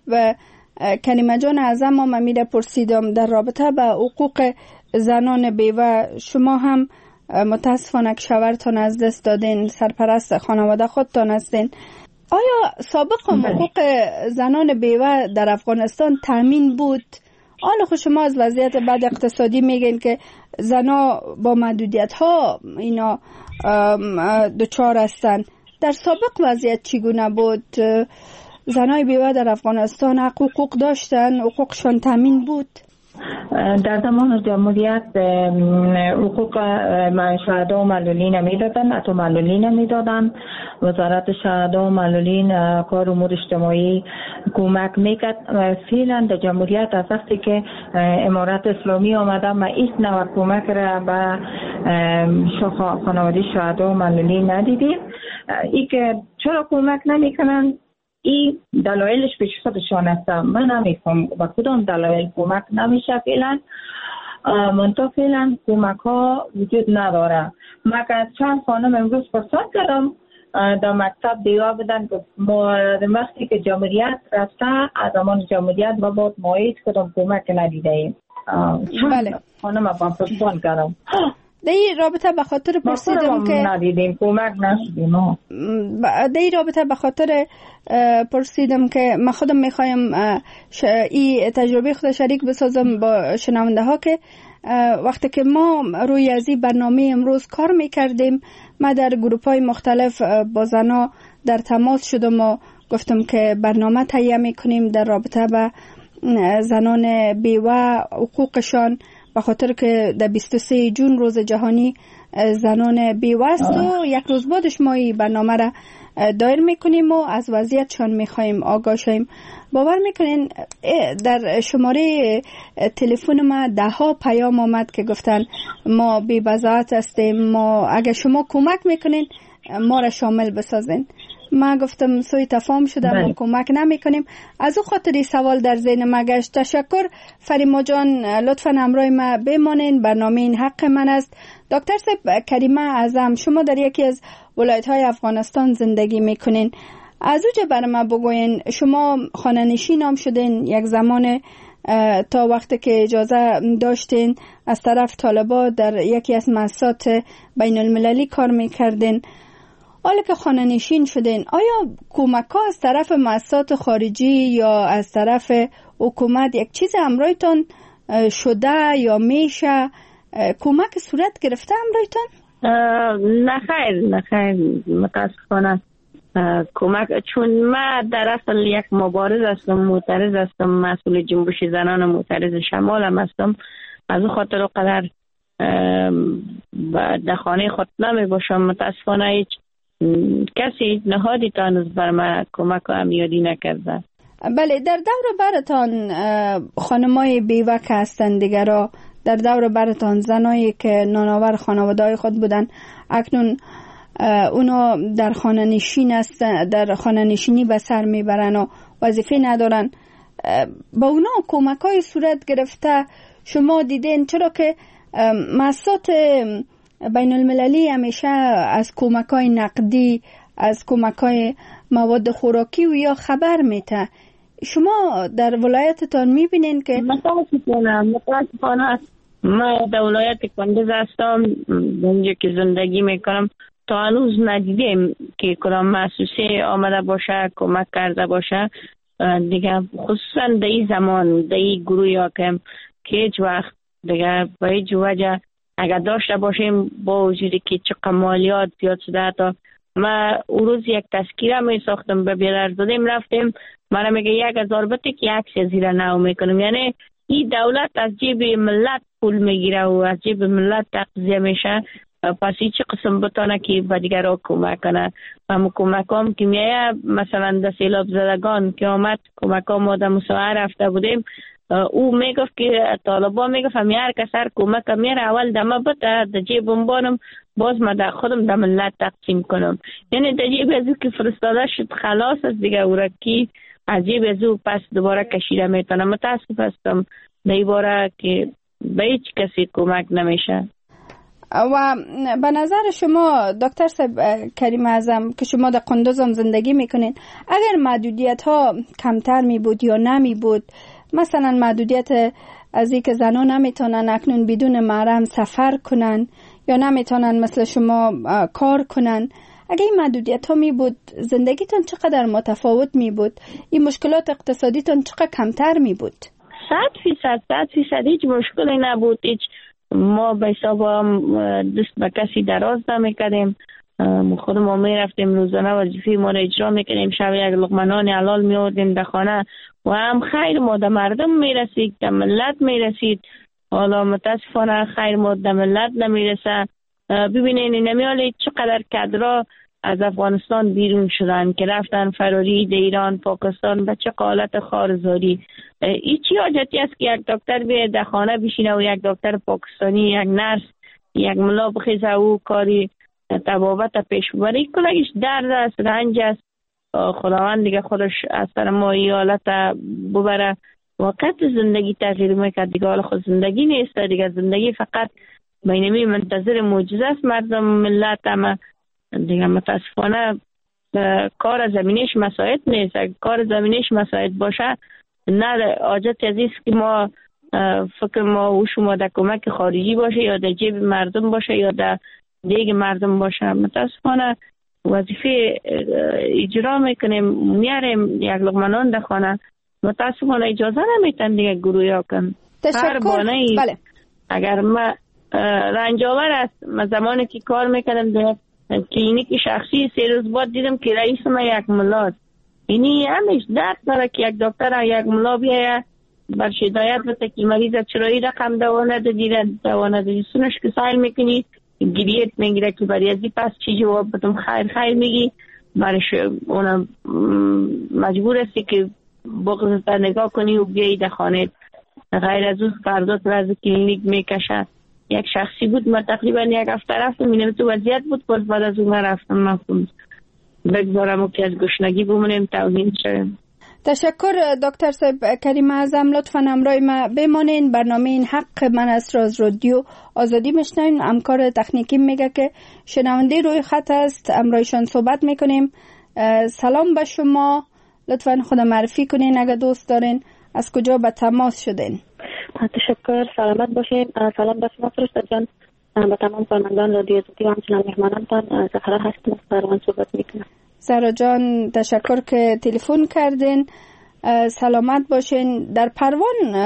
کریمه جان اعظم ما میره پرسیدم در رابطه به حقوق زنان بیوه. شما هم متاسفانه که شوهرتان از دست دادین، سرپرست خانواده خودتان هستین. آیا سابق حقوق زنان بیوه در افغانستان تامین بود؟ حالا خود شما از وضعیت بد اقتصادی میگین که زنا با محدودیت ها اینا دچار هستن. در سابق وضعیت چگونه بود؟ زنای بیوه در افغانستان حقوق داشتن؟ حقوقشان تامین بود؟ در زمان جمهوریت حقوق شهدا و معلولین میدادن، حتی معلولین میدادن. وزارت شهدا و معلولین کار امور اجتماعی کمک میکرد. فعلا در جمهوریت از وقتی که امارت اسلامی آمده ما هیچ نوع کمک را به خانواده شهدا و معلولین ندیدیم. ای که چرا کمک نمیکنن، این دلایلش پیش خودشان است. من نمیفهم با کدام دلایل کمک نمیشه فعلا. منطقه فعلا کمک ها وجود نداره. من که چند خانم امروز پرسان کردم در مکتب دیوار بدن که وقتی که جمهوریت رفته، از زمان جمهوریت با بود ما هیچ کدام کمک ندیده ایم. بله خانم با پرسان کردم در این رابطه به خاطر پرسیدم که ندیدیم کمک نشدیم. در این رابطه به خاطر پرسیدم که من خودم میخوایم این تجربه خود شریک بسازم با شنونده ها که وقتی که ما روی از این برنامه امروز کار میکردیم، ما در گروپ های مختلف با زنا در تماس شدم و گفتم که برنامه تهیه میکنیم در رابطه با زنان بیوه، حقوقشان، به خاطر که در بیست و سوم جون روز جهانی زنان بیوست و یک روز بعدش ما این برنامه را دایر میکنیم و از وضعیتشان میخوایم آگاه شویم. باور میکنین در شماره تلفن ما ده ها پیام آمد که گفتن ما بی بضاعت هستیم، ما اگر شما کمک میکنین ما را شامل بسازین. ما گفتم سوی تفاهم شده، ما کمک نمی کنیم. از او خاطری سوال در ذهن ما گشت. تشکر فریما جان، لطفا همراه ما بمانین، برنامه این حق من است. دکتر صاحب کریمه اعظم، شما در یکی از ولایت های افغانستان زندگی میکنین، از اوجه برای ما بگوین، شما خانه نشین هم شدین یک زمان تا وقتی که اجازه داشتین از طرف طالبا در یکی از مؤسسات بین المللی کار میکردین. حالا که خانه نشین شدین، آیا کمک ها از طرف مؤسسات خارجی یا از طرف حکومت یک چیز همراهتان شده یا میشه؟ کمک صورت گرفته همراهتان؟ نه خیر، نه خیر، متاسفانه کمک، چون من در اصل یک مبارز هستم، معترض هستم، مسئول جنبش زنان معترض شمال هم هستم. از اون خاطر قدر در خانه خود نمی باشم. متاسفانه هیچ کسی نهادی تانست بر من کمک و امیادی نکرده. بله، در دور برتان خانمای بیوک هستند دیگرا، در دور برتان زنایی که نانآور خانواده‌های خود بودن، اکنون اونا در خانه نشین است، در خانه نشینی به سر میبرن و وظیفه ندارن. با اونا کمک‌های صورت گرفته شما دیدین؟ چرا که مؤسسات بین المللی همیشه از کمک‌های نقدی، از کمک‌های مواد خوراکی و یا خبر میته. شما در ولایتتان میبینین که متاسفانه متاسفانه من در ولایت کندز هستم، اونجا که زندگی میکنم، تا هنوز ندیدیم که کدام مؤسسه آمده باشه کمک کرده باشه دیگه، خصوصا در این زمان در این گروه حاکم که هیچ وقت دیگه با هیچ وجه اگر داشته باشیم، با وجودی که چه مالیات زیاد شده. حتی ما اون روز یک تذکیره می ساختم به بی‌ارزادیم، رفتیم من میگه یک هزار بته که یک زیر نو میکنم. یعنی این دولت از جیب ملت پول میگیره و از جیب ملت تغذیه میشه، پس این چه قسم بتانه که به دیگر را کمک کنه. هم کمک هم که میایه، مثلا در سیلاب زدگان که آمد کمک هم ما در مساعد رفته بودیم، او میگفت که طالبا میگفت هم هر کس هر کمک میره اول دمه بته در جیبم بانم، باز ما در خودم در ملت تقسیم کنم. یعنی در جیب از او که فرستاده شد خلاص است دیگه، او را کی از جیب از او پس دوباره کشیده میتونه. متاسف هستم در این باره که به هیچ کسی کمک نمیشه. و به نظر شما دکتر صاحب کریم اعظم که شما در قندوز هم زندگی میکنین، اگر محدودیت ها کمتر می بود یا نمی بود، مثلا محدودیت از این که زنان نمیتونن اکنون بدون محرم سفر کنن یا نمیتونن مثل شما کار کنن، اگه این محدودیت ها می بود زندگیتون چقدر متفاوت می بود؟ این مشکلات اقتصادیتون چقدر کمتر می بود؟ صد فیصد صد فیصد هیچ مشکلی نبود. هیچ ما به حساب دست به کسی دراز نمیکردیم، خود ما میرفتیم روزانه وظیفه ما را اجرا میکردیم، شب یک لقمه نان حلال میوردیم در خانه و هم خیر ما در مردم میرسید، در ملت میرسید. حالا متاسفانه خیر ما در ملت نمیرسه. ببینین نمیالی چقدر کادرها از افغانستان بیرون شدن که رفتن فراری در ایران، پاکستان، به چه حالت خارزاری. این چی حاجتی است که یک دکتر بیاید در خانه بشینه و یک دکتر پاکستانی، یک نرس، یک ملا بخیزه او کاری طبابت پیش ببره؟ کلگیش درد است، رنج است. خداوند دیگه خودش از سر ما این حالت ببره. وقت زندگی تغییر میکرد دیگه، حالا خود زندگی نیست دیگه، زندگی فقط بینمی منتظر معجزه است مردم ملت. اما دیگه متاسفانه کار زمینش مساعد نیست. اگر کار زمینش مساعد باشه، نه حاجت از است که ما فکر ما و شما در کمک خارجی باشه یا در جیب مردم باشه یا در دیگ مردم باشه. متاسفانه وظیفه اجرا میکنیم، میاریم یک لقمه نان در خانه، متاسفانه اجازه نمیتن دیگه گروه ها کن. هر بانه بله. اگر ما رنجاور است، ما زمانی که کار میکردم در کلینیک شخصی، سه روز بعد دیدم که رئیس ما یک ملاست. اینی همیش درد داره که یک دکتر یک ملا بیایه برش هدایت بده که مریض چرا این رقم دوا ندادی دوا ندادی سونش که سایل میکنی گریت میگیره که برای ازی پس چی جواب بدم خیر خیر میگی برش اونم مجبور هستی که بغض تا نگاه کنی و بیایی در خانه. غیر از اون فردا تو از کلینیک میکشه. یک شخصی بود ما تقریبا یک هفته رفتم اینم تو وضعیت بود پس بعد از اون من رفتم مفهوم بگذارم که از گشنگی بمونیم توهین شویم. تشکر دکتر صاحب کریم اعظم، لطفاً همراه ما بمانین. برنامه این حق من است را از رادیو آزادی میشنوین. همکار تکنیکی میگه که شنونده روی خط است، همراهشان صحبت میکنیم. سلام به شما، لطفاً خود معرفی کنین اگه دوست دارین، از کجا به تماس شدین؟ تشکر، سلامت باشین. سلام به شما فرشته جان، به تمام کارمندان رادیو آزادی و همچنان مهمانانتان. زهرا هستم، از پروان صحبت میکنم. زهرا جان تشکر که تلفن کردین. سلامت باشین. در پروان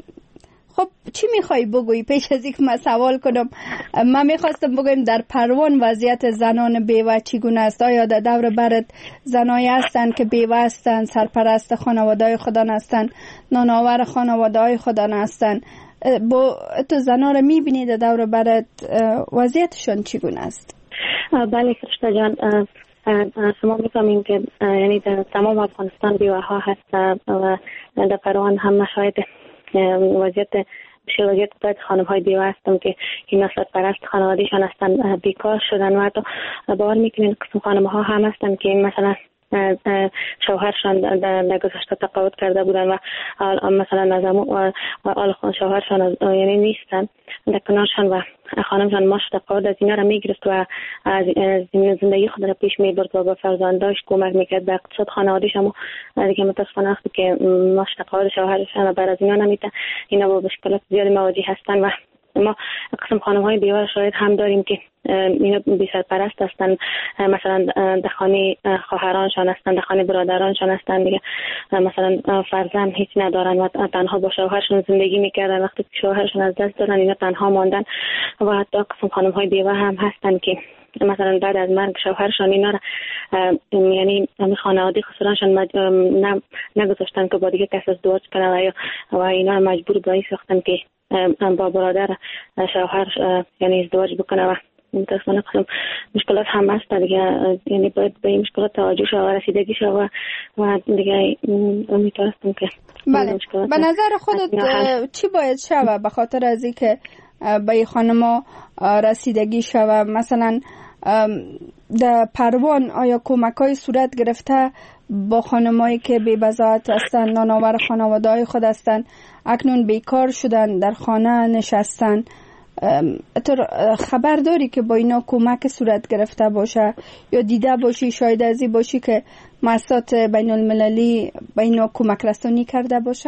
خب چی میخوای بگویی پیش از اینکه من سوال کنم؟ من میخواستم بگویم در پروان وضعیت زنان بیوه چگونه است؟ آیا در دور برت زنایی هستند که بیوه هستند، سرپرست خانواده‌های خودان هستند، نانآور خانواده‌های خودان هستند؟ با تو زنا رو میبینی در دور برت، وضعیتشون چگونه است؟ بله فرشته جان، شما میفهمین که یعنی در تمام افغانستان بیوه ها هست و در پروان هم مشاهد وضعیت بسیار وضعیت باید خانم های بیوه هستم که این سرپرست خانوادهشان هستن بیکار شدن و حتی باور میکنین قسم خانم ها هم هستن که مثلا شوهرشان در گذشته تقاعد کرده بودن و مثلا نظام و آل شوهرشان یعنی نیستن در کنارشان و خانمشان ماش تقاعد از اینا را میگرفت و از زندگی خود را پیش میبرد و به فرزنداش کمک میکرد به اقتصاد خانوادهش. اما دیگه متاسفانه وقتی که ماش تقاعد شوهرشان بر از اینا نمیده، اینا با مشکلات زیادی مواجه هستن و ما قسم خانم های بیوه شاید هم داریم که اینا بی سرپرست هستن، مثلا در خانه خواهرانشان هستن، در خانه برادرانشان هستن دیگه، مثلا فرزند هیچ ندارن و تنها با شوهرشون زندگی میکردن. وقتی شوهرشون از دست دادن اینا تنها ماندن و حتی قسم خانم های بیوه هم هستن که مثلا بعد از مرگ شوهرشان اینا را یعنی خانواده خسرانشان نگذاشتن که با دیگه کس ازدواج کنن و اینا مجبور به این ساختن که با برادر شوهر یعنی ازدواج بکنه و متاسفانه قسم مشکلات هم هست دیگه، یعنی باید به این مشکلات توجه شد و رسیدگی شد و و دیگه امیدوارم که بله. به نظر خودت چی باید شود به خاطر از اینکه به این خانما رسیدگی شود؟ مثلا در پروان آیا کمک‌های صورت گرفته با خانمایی که بی بضاعت هستن، نانآور خانواده‌های خود هستن، اکنون بیکار شدن، در خانه نشستن؟ تو خبر داری که با اینا کمک صورت گرفته باشه یا دیده باشی، شاید ازی باشی که مؤسسات بین المللی با اینا کمک رسانی کرده باشه؟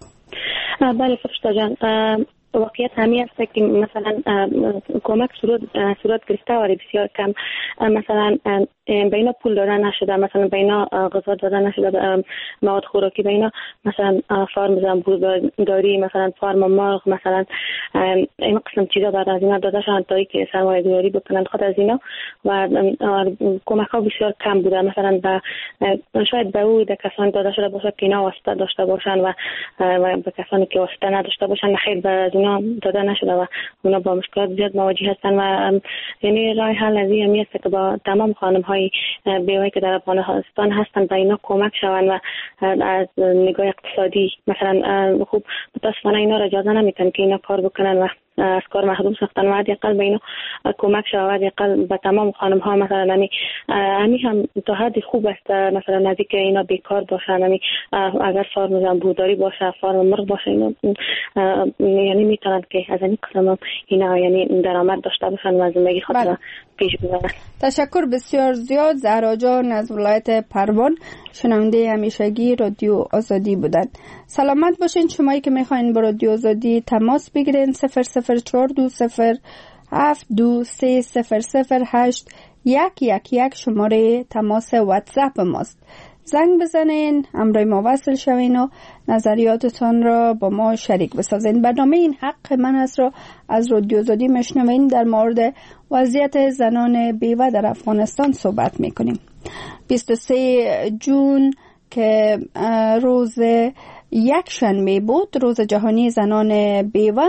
بله فرشته جان، واقعیت همی است که مثلا کمک صورت صورت گرفته ولی بسیار کم. مثلا به اینا پول داده نشده، مثلا به اینا غذا داده نشده، مواد خوراکی به اینا، مثلا فارم زنبورداری، مثلا فارم مرغ، مثلا این قسم چیزا بعد از اینا داده شدن تا که سرمایه گذاری بکنند خود از اینا و کمک ها بسیار کم بوده. مثلا به شاید به او ده کسانی داده شده باشه که اینا واسطه داشته باشن و و به کسانی که واسطه نداشته باشن خیلی به اینا داده نشده و اونا با مشکلات زیاد مواجه هستن و یعنی راه حل از این است که با تمام خانم های بیوه که در افغانستان هستن با اینا کمک شوند و از نگاه اقتصادی مثلا خوب متاسفانه اینا را اجازه نمیتن که اینا کار بکنن و از کار محروم ساختن و حداقل به اینا کمک شود. حداقل به تمام خانم ها مثلا همی همی هم تا حدی خوب است مثلا نزدیک اینا بیکار باشن، همی اگر فارم زنبورداری باشه، فارم مرغ باشه، اینا یعنی میتونن که از این قسم اینا یعنی درآمد داشته باشن و زندگی خود را پیش ببرن. تشکر بسیار زیاد. زهرا جان از ولایت پروان، شنونده همیشگی رادیو آزادی بودن. سلامت باشین. شمایی که میخواین با رادیو آزادی تماس بگیرین صفر صفر چهار دو صفر هفت دو سه صفر صفر هشت یک یک یک شماره تماس واتساپ ماست. زنگ بزنین، همراه ما وصل شوین و نظریاتتان را با ما شریک بسازین. برنامه این حق من است را از رادیو آزادی میشنوین. در مورد وضعیت زنان بیوه در افغانستان صحبت میکنیم. بیست و سه جون که روز یک شنبه بود، روز جهانی زنان بیوه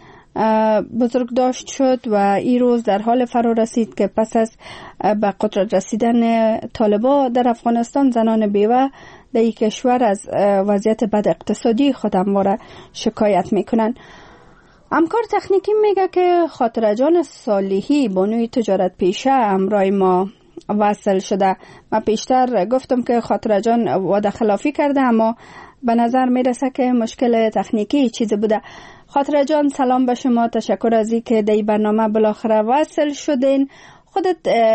بزرگ داشت شد و این روز در حال فرا رسید که پس از به قدرت رسیدن طالبان در افغانستان، زنان بیوه در این کشور از وضعیت بد اقتصادی خود همواره شکایت میکنن. همکار تکنیکی میگه که خاطره جان صالحی، بانوی تجارت پیشه، همراه ما وصل شده. من پیشتر گفتم که خاطره جان وعده خلافی کرده، اما به نظر میرسه که مشکل تکنیکی چیزی بوده. خاطره جان سلام به شما، تشکر از این که در برنامه بالاخره وصل شدین. خودت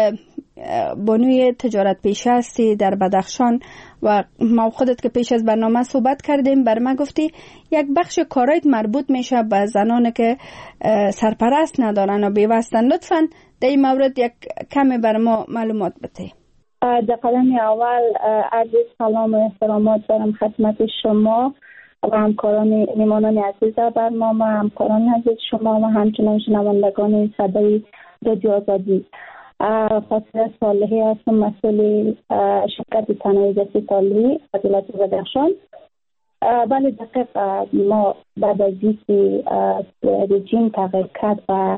بانوی تجارت پیشه هستی در بدخشان و ما خودت که پیش از برنامه صحبت کردیم بر من گفتی یک بخش کارایت مربوط میشه به زنان که سرپرست ندارن و بیوستن. لطفاً در این مورد یک کمی بر ما معلومات بده. در قدم اول عرض سلام و احترامات دارم خدمت شما و همکاران میمانان عزیز برنامه، همکاران عزیز شما و همچنان شنوندگان صدای رادیو آزادی. خاطره صالحی هستم، مسئول شرکت صنایع دستی صالحی ولایت بدخشان. بله دقیق، ما بعد از اینکه رژیم تغییر کرد و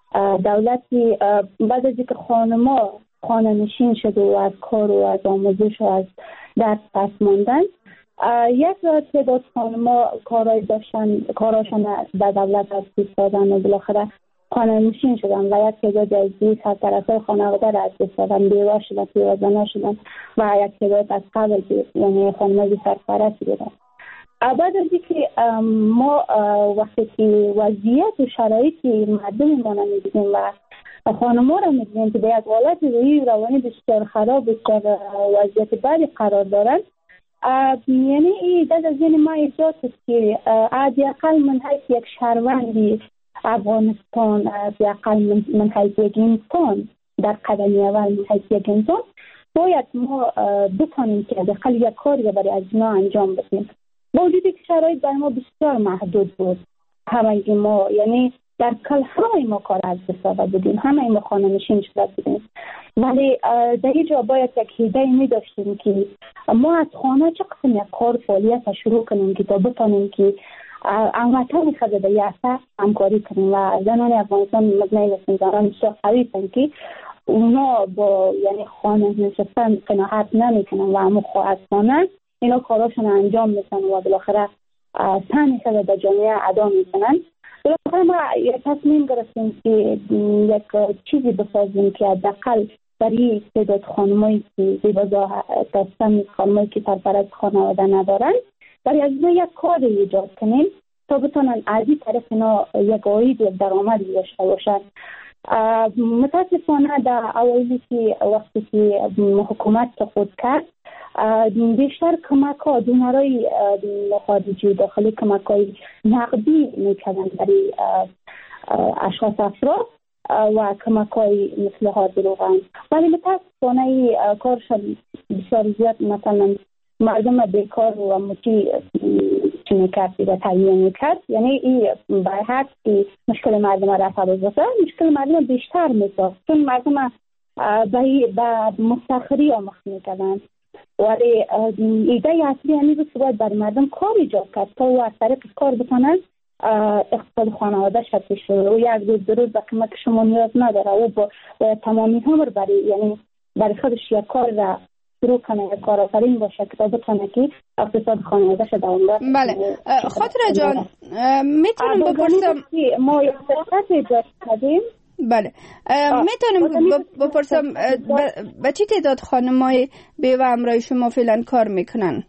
دولتی بعد از اینکه خانم‌ها خانه نشین شد و از کار و از آموزش و از درس پس ماندن، یک تعداد خانم‌ها کارای داشتن، کاراشون در دولت از دست دادن و بالاخره خانه نشین شدن و یک تعداد از این سرپرستای خانواده را از دست دادن، بیوه شدن، بیوه‌زنا شدن و یک تعداد از قبل یعنی خانم‌های سرپرست بودن. بعد از اینکه ما وقتی که وضعیت و شرایط مردم ما می‌بینیم و خانم‌ها را می‌بینیم که در یک حالت روحی روانی بسیار خراب، بسیار وضعیت بدی قرار دارند، یعنی این دست از این ما ایجاد است که حداقل من حیث یک شهروندی افغانستان، حداقل من حیث یک انسان در قدم اول من حیث یک انسان باید ما بتانیم که حداقل یک کاری برای از ما انجام بدیم. با وجودی که شرایط برای ما بسیار محدود بود، همه ما یعنی در کل همه ما کار از دست بدیم، همه ما خانه نشین شده بودیم، ولی در اینجا باید یک ایده می داشتیم که ما از خانه چه قسم یک کار فعالیت شروع کنیم که تا بتانیم که هموطن خود در یاسه همکاری کنیم و زنان افغانستان مدنی هستند، زنان بسیار قوی هستند که اونا با یعنی خانه نشستن قناعت نمی کنن و همون خواهد خانه اینا کاراشون انجام میدن و بالاخره سهمی خود در جامعه ادا میکنن. بالاخره ما یک تصمیم گرفتیم که یک چیزی بسازیم که حداقل برای تعداد خانمایی که زیبازا هستن، خانمایی که سرپرست خانواده ندارن، برای از اینا یک کار ایجاد کنیم تا بتونن از این طرف اینا یک عاید، یک درآمد داشته باشن. متاسفانه در اوایلی که وقتی که حکومت سقوط کرد، بیشتر کمک ها دونرای خارجی داخلی کمک های نقدی میکردن برای اشخاص افراد و کمک های مثل هادی روغن، ولی متاسفانه کارشان بسیار زیاد مثلا مردم بیکار و مچی چی میکرد و تعیین میکرد، یعنی این برحق مشکل مردم رفع بزرده مشکل مردم بیشتر میساخت، چون مردم به مستخری آموخت میکردن. ولی ایده اصلی همی بود که باید برای مردم کار ایجاد کرد تا و از طریق کار بکنن اقتصاد خانواده شکل شده و یک روز دو روز به کمک شما نیاز نداره و با تمامی عمر برای یعنی برای خودش یک کار را شروع کنه، یک کار آفرین باشه که تا بتونه که اقتصاد خانواده شده دوامدار. بله خاطره جان میتونم بپرسم ما یک شرکت ایجاد کردیم. بله میتونم بپرسم به چی تعداد خانمای بیوه همراه شما فعلا کار میکنن؟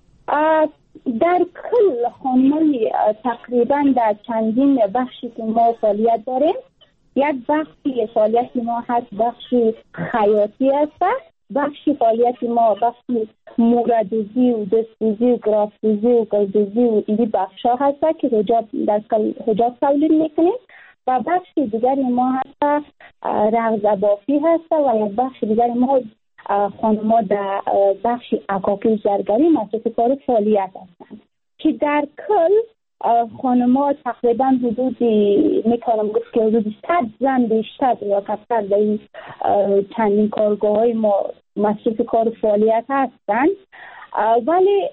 در کل خانمای تقریبا در چندین بخشی که ما فعالیت داریم، یک بخشی فعالیت ما هست بخشی خیاطی هست، بخشی فعالیت ما بخشی موردوزی و دستوزی و گرافدوزی و گلدوزی و این بخش ها هست که حجاب در کل حجاب تولید میکنیم و بخش دیگری ما هست رغز بافی هست و یک بخش دیگری ما خانم‌ها در بخش عکاکی زرگری مصرف کار فعالیت هستند که در کل خانم‌ها تقریبا حدودی میتونم گفت که حدود صد زن بیشتر یا کمتر در این چندین کارگاه های ما مصرف کار فعالیت هستند. ولی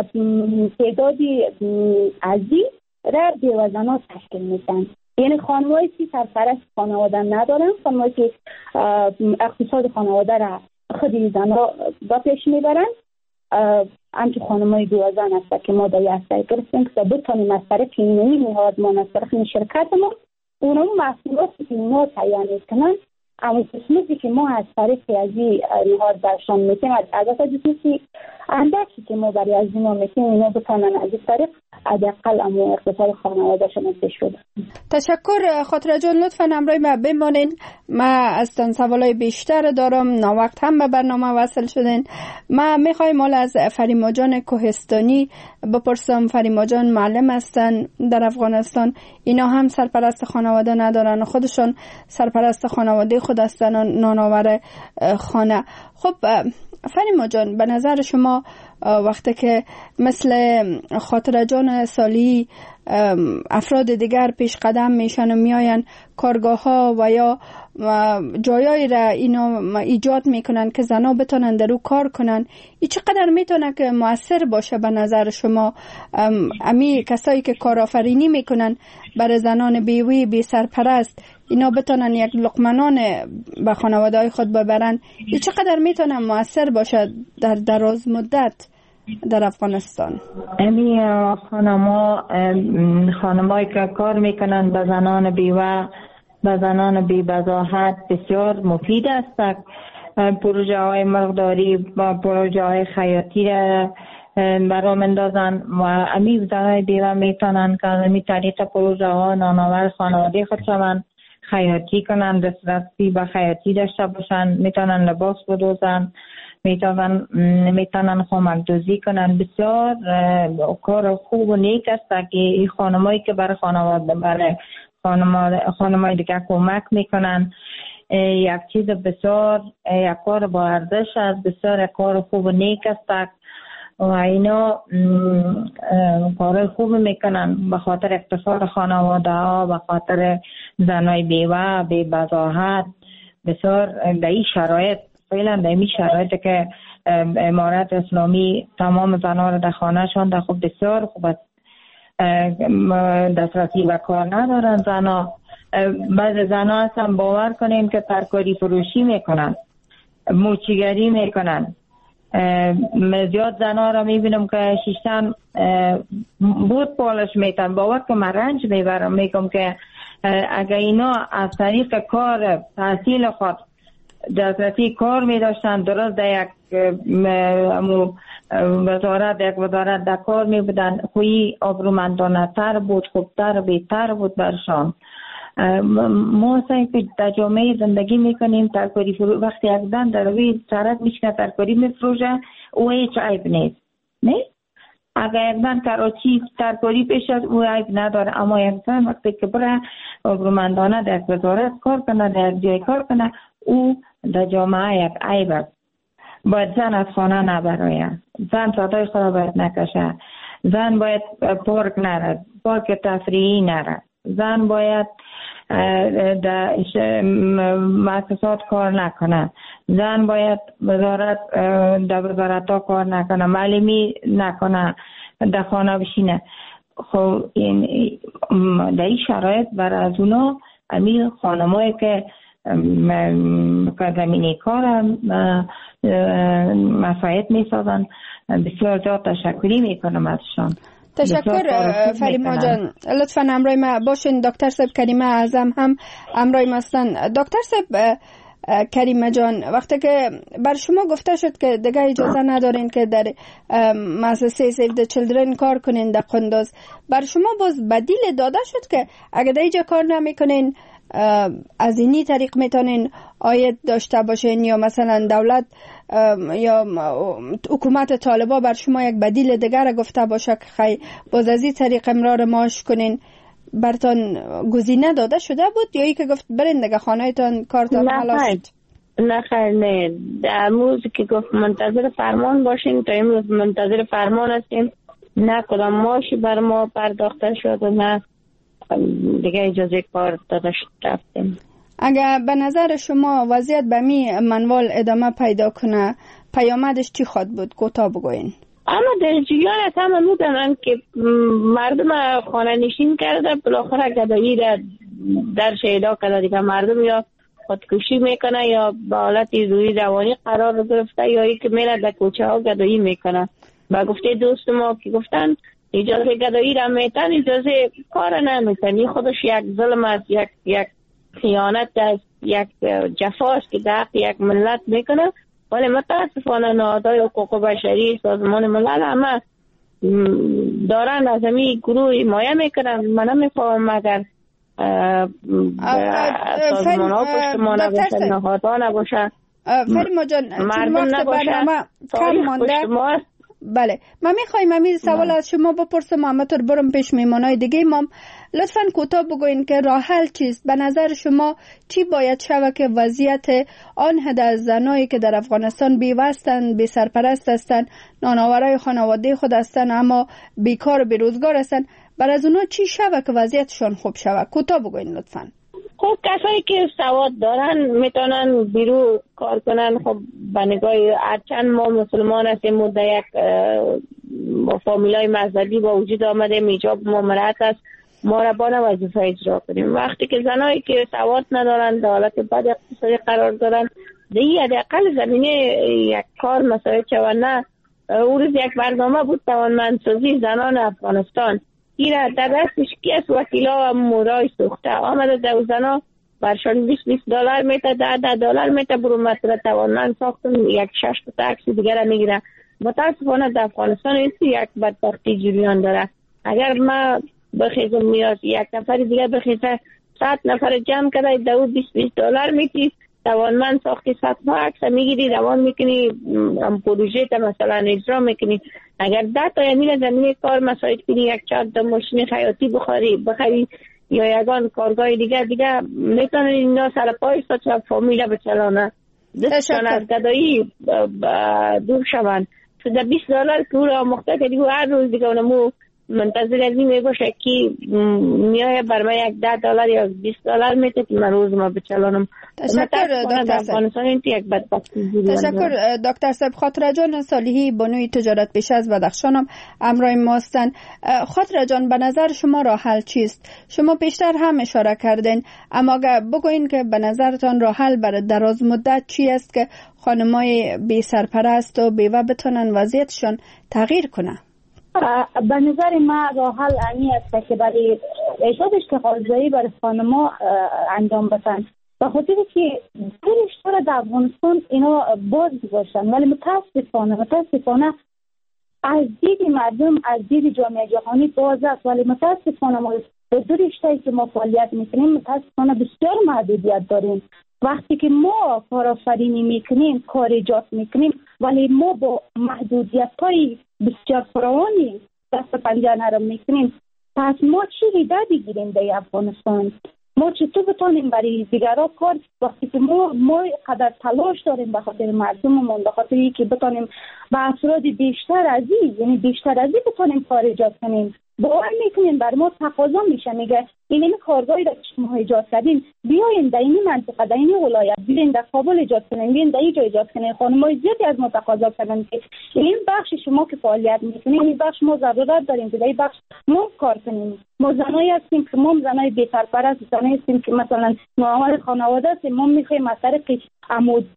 تعدادی عزیز را بیوزنا تشکیل میدن. یعنی خانمایی که سرپرست خانواده ندارن، خانمایی که اقتصاد خانواده را خودی زنها با پیش میبرن، همچه خانمای بیوزن هست که ما در یاسته گرفتیم که بتانیم از طرف اینمی نهاد ما از طرف شرکت ما اونم محصولاتی که ما تعیین میکنن، اما قسمتی که ما از طرف از این نهاد برشان میکنیم از عدد جسمتی اندکی که ما برای از ما میکنیم اینا بتانن از این طرف حداقل اما اقتصاد خانواده شما پیش بده. تشکر خاطره جان، لطفا همراه ما بمانین. ما از تن سوالای بیشتر دارم، ناوقت هم به برنامه وصل شدین. ما میخوایم حالا از فریما جان کوهستانی بپرسم. فریما جان معلم هستن در افغانستان، اینا هم سرپرست خانواده ندارن، خودشون سرپرست خانواده خود هستن، نانآور خانه. خب فریما جان، به نظر شما وقتی که مثل خاطره جان سالی افراد دیگر پیش قدم میشن و میاین کارگاه ها و یا جایایی را اینا ایجاد میکنن که زنها بتونن در او کار کنن، ای چقدر میتونه که مؤثر باشه به نظر شما؟ امی کسایی که کارآفرینی میکنن برای زنان بیوی بی سرپرست، اینا بتونن یک لقمنان به خانواده های خود ببرن، ای چقدر میتونه مؤثر باشه در دراز مدت در افغانستان؟ امی خانما خانمایی که کار میکنن به زنان بیوه، به زنان بی بضاحت بسیار مفید است. پروژه های مرغداری و پروژه های خیاطی را برام اندازن و امی زنان بیوه میتونن که امی طریق پروژه ها نانآور خانواده خود شوند، خیاطی کنن، دسترسی به خیاطی داشته باشن، میتونن لباس بدوزن، میتونن میتونن خامک دوزی کنن. بسیار کار خوب و نیک است که این خانمایی که برای خانواده برای خانمای دیگه کمک میکنن، یک چیز بسیار یک کار با ارزش است، بسیار کار خوب و نیک است و اینا کار خوب میکنن به خاطر اقتصاد خانواده ها، به خاطر زنای بیوه بی بضاحت. بسیار در این شرایط، فعلا در این شرایط که امارت اسلامی تمام زنها را در خانه شانده، خب بسیار خوب است. دسترسی به کار ندارن زنها. بعض زنها هستن باور کنین که ترکاری فروشی میکنن، موچیگری میکنن. زیاد زنها را میبینم که شیشتن بود پالش میتن. باور که من رنج میبرم، میگم که اگر اینا از طریق کار تحصیل خود دسترسی کار میداشتن، درست در یک وزارت یک وزارت در کار میبودن، خویی آبرومندانه تر بود، خوبتر بهتر بود برشان. ما اصلا که در جامعه زندگی میکنیم، ترکاری فرو وقتی یک زن در روی سرک میشنه ترکاری میفروشه، او هیچ عیب نیست، نه؟ اگر یک زن کراچی ترکاری پیش از او عیب نداره، اما یک زن وقتی که بره آبرومندانه در یک وزارت کار کنه، در یک جای کار کنه، او در جامعه یک عیب است. باید زن از خانه نبراید، زن ساتای خود باید نکشه، زن باید پارک نرد، پارک تفریحی نرد، زن باید در مؤسسات کار نکنه، زن باید وزارت در وزارت ها کار نکنه، معلمی نکنه، در خانه بشینه. خب این در این شرایط برای از اونا امی خانمایی که زمینی کار مساعد می سازن، بسیار زیاد تشکری می کنم ازشان. تشکر فریما جان، لطفا همراه ما باشین. دکتر صاحب کریمه اعظم هم همراه ما هستن. دکتر صاحب کریمه جان، وقتی که بر شما گفته شد که دیگه اجازه ندارین که در مؤسسه سیو د چیلدرن کار کنین در قندوز، بر شما باز بدیل داده شد که اگر در اینجا کار نمیکنین از اینی طریق میتونین آید داشته باشین، یا مثلا دولت یا حکومت طالبا بر شما یک بدیل دیگر گفته باشه که خی باز از این طریق امرار معاش کنین، برتان گزینه داده شده بود یا ای که گفت برین دیگه خانه‌تان کارتان خلاص؟ نه خیر، نه. در امروز که گفت منتظر فرمان باشین، تا امروز منتظر فرمان هستیم، نه کدام معاشی بر ما پرداخته شد و نه دیگه اجازه کار داده شد رفتیم. اگر به نظر شما وضعیت به می منوال ادامه پیدا کنه، پیامدش چی خواهد بود؟ کوتاه بگوین. اما در جریان هم میدونن که مردم خانه نشین کرده، بالاخره گدایی در در شیدا کرده دیگه. مردم یا خودکشی میکنه یا به حالت روی روانی قرار گرفته یا ای که میره در کوچه ها گدایی میکنه. با گفته دوست ما که گفتن اجازه گدایی را میتن، اجازه کار نمیتن. خودش یک ظلم است، یک یک خیانت است، یک جفاست که در یک ملت میکنه. ولی متاسفانه نهادهای حقوق بشری، سازمان ملل همه دارن از همین گروه حمایه میکنن. من نمیفهمم اگر سازمان ها پشت ما نباشن، نهادها نباشن، فریما جان چون وقت برنامه کم مانده. بله من میخوایم همین سوال از شما بپرسم، همطور برم پیش میمانای دیگه. مام لطفاً کوتاه بگوین که راه حل چیست؟ به نظر شما چی باید شود که وضعیت آن حد از زنایی که در افغانستان بی‌وستند، بی سرپرست هستند، نانآورای خانواده خود هستند اما بیکار و بیروزگار هستند، بر از اونا چی شود که وضعیتشان خوب شود؟ کوتاه بگوین لطفاً. خب کسایی که سواد دارن میتونن بیرو کار کنن. خب به نگاه هرچند ما مسلمان هستیم و در یک فامیلای مذهبی با وجود آمده میجاب ممرات است، ما را با وظیفه اجرا کنیم. وقتی که زنایی که سواد ندارن در حالت بد اقتصادی قرار دارن، دیگه حداقل زمینه یک کار مساعد شوند. نه او روز یک برنامه بود توانمندسازی زنان افغانستان، ایره در دستش کی از وکیلا و مورای سوخته آمده در زنا برشان بیست بیست دلار میته، ده ده دلار میته، برو مطلب توانمند ساختن یک شش تا تاکسی دیگر میگیره. متاسفانه در افغانستان این یک بدبختی جریان داره. اگر ما بخیزم میاد یک نفر دیگه بخیزه صد نفر جمع کرده دو بیست بیست دلار میتی، توانمند ساختی صد تا عکس میگیری، روان میکنی، هم پروژه تا مثلا اجرا میکنی. اگر ده تا یمین زمینه کار مساعد کنی، یک چهار تا ماشین خیاطی بخری بخری یا یگان کارگاه دیگه دیگه میتونن اینا سر پای تا فامیل بچلانه، دستشان از گدایی دور شوند. تو در بیست دلار که او را مخته کردی و هر روز دیگه اونمو منتظر از این میگوشه که میای بر من یک ده دلار یا بیست دلار میته که من روز ما بچلانم. تشکر دکتر صاحب. تشکر دکتر صاحب. خاطره جان صالحی بانوی تجارت پیش از بدخشانم امرای ماستن. خاطره جان به نظر شما راه حل چیست؟ شما پیشتر هم اشاره کردین اما اگر بگوین که به نظرتان راه حل برای دراز مدت چی است که خانمای بی سرپرست و بیوه بتونن وضعیتشان تغییر کنه؟ به نظر ما راه حل انی است که برای ایجاد اشتغالزایی برای خانم‌ها انجام بدن، به خاطر که بیشتر در افغانستان اینا باز گذاشتن. ولی متاسفانه متاسفانه از دید مردم، از دید جامعه جهانی باز است، ولی متاسفانه ما به دو رشته که ما فعالیت میکنیم متاسفانه بسیار محدودیت داریم. وقتی که ما کارآفرینی میکنیم، کار ایجاد میکنیم، ولی ما با محدودیت های بسیار فراوانی دست پنجه نرم میکنیم. پس ما چی ایده بگیریم در افغانستان؟ ما چطور بتانیم برای دیگران کار، وقتی که ما ما قدر تلاش داریم به خاطر مردممون، به خاطر اینکه بتانیم به افراد بیشتر از این، یعنی بیشتر از این بتانیم کار ایجاد کنیم. باور میکنین بر ما تقاضا میشه، میگه این این کارگاهی را که شما ایجاد کردین بیاین در این منطقه، در این ولایت، بیاین در کابل ایجاد کنین، بیاین در اینجا ایجاد کنین. خانم‌های زیادی از ما تقاضا کردن که این بخش شما که فعالیت میکنین، این بخش ما ضرورت داریم که در این بخش ما کار کنیم. ما زنایی هستیم که ما زنای بی سرپرست، زنایی هستیم که مثلا نوآور خانواده هستیم، ما میخوایم از طریق عمود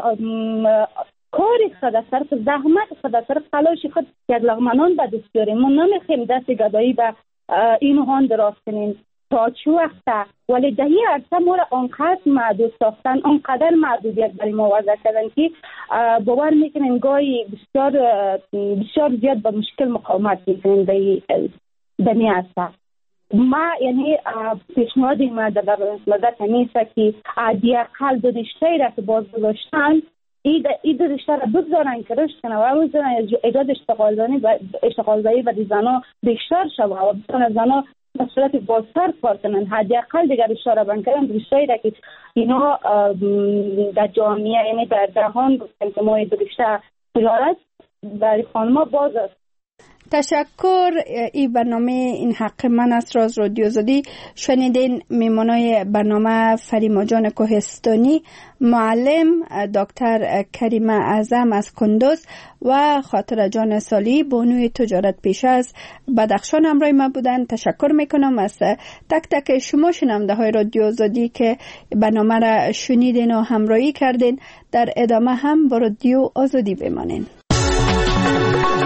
کاری خود از طرف زحمت خود از طرف تلاش خود یک لغمنان به دست بیاریم. ما نمیخوایم دست گدایی به این هان دراز کنیم تا چه وقت، ولی در این عرصه ما را آنقدر محدود ساختن، آنقدر محدودیت برای ما وضع کردن که باور میکنیم گاهی بسیار بسیار زیاد به مشکل مقاومت میکنیم در این عرصه. ما یعنی پیشنهاد ما در مدت نیست که حداقل دو رشته را که باز گذاشتن این دو رشته را بگذارن که رشد کنه و بگذارن ایجاد اشتغالزایی و اشتغالزایی و زنها بیشتر شود و بتونن زنها به صورت بازتر کار کنن. حداقل دیگر رشته را بند کردن رشته‌ای را که اینا در جامعه یعنی در جهان گفتن که ما این رشته تجارت برای خانم‌ها باز است. تشکر. این برنامه این حق من است راز رادیو آزادی. شنیدین میمانای برنامه فریما جان کوهستانی، معلم دکتر کریمه اعظم از کندوز و خاطر جان سالی بانوی تجارت پیش از بدخشان همراه ما بودن. تشکر میکنم از تک تک شما شنونده های رادیو آزادی که برنامه را شنیدین و همراهی کردین. در ادامه هم با رادیو آزادی بمانین.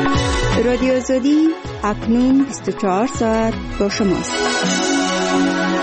رادیو آزادی اکنون بیست و چهار ساعت با شماست.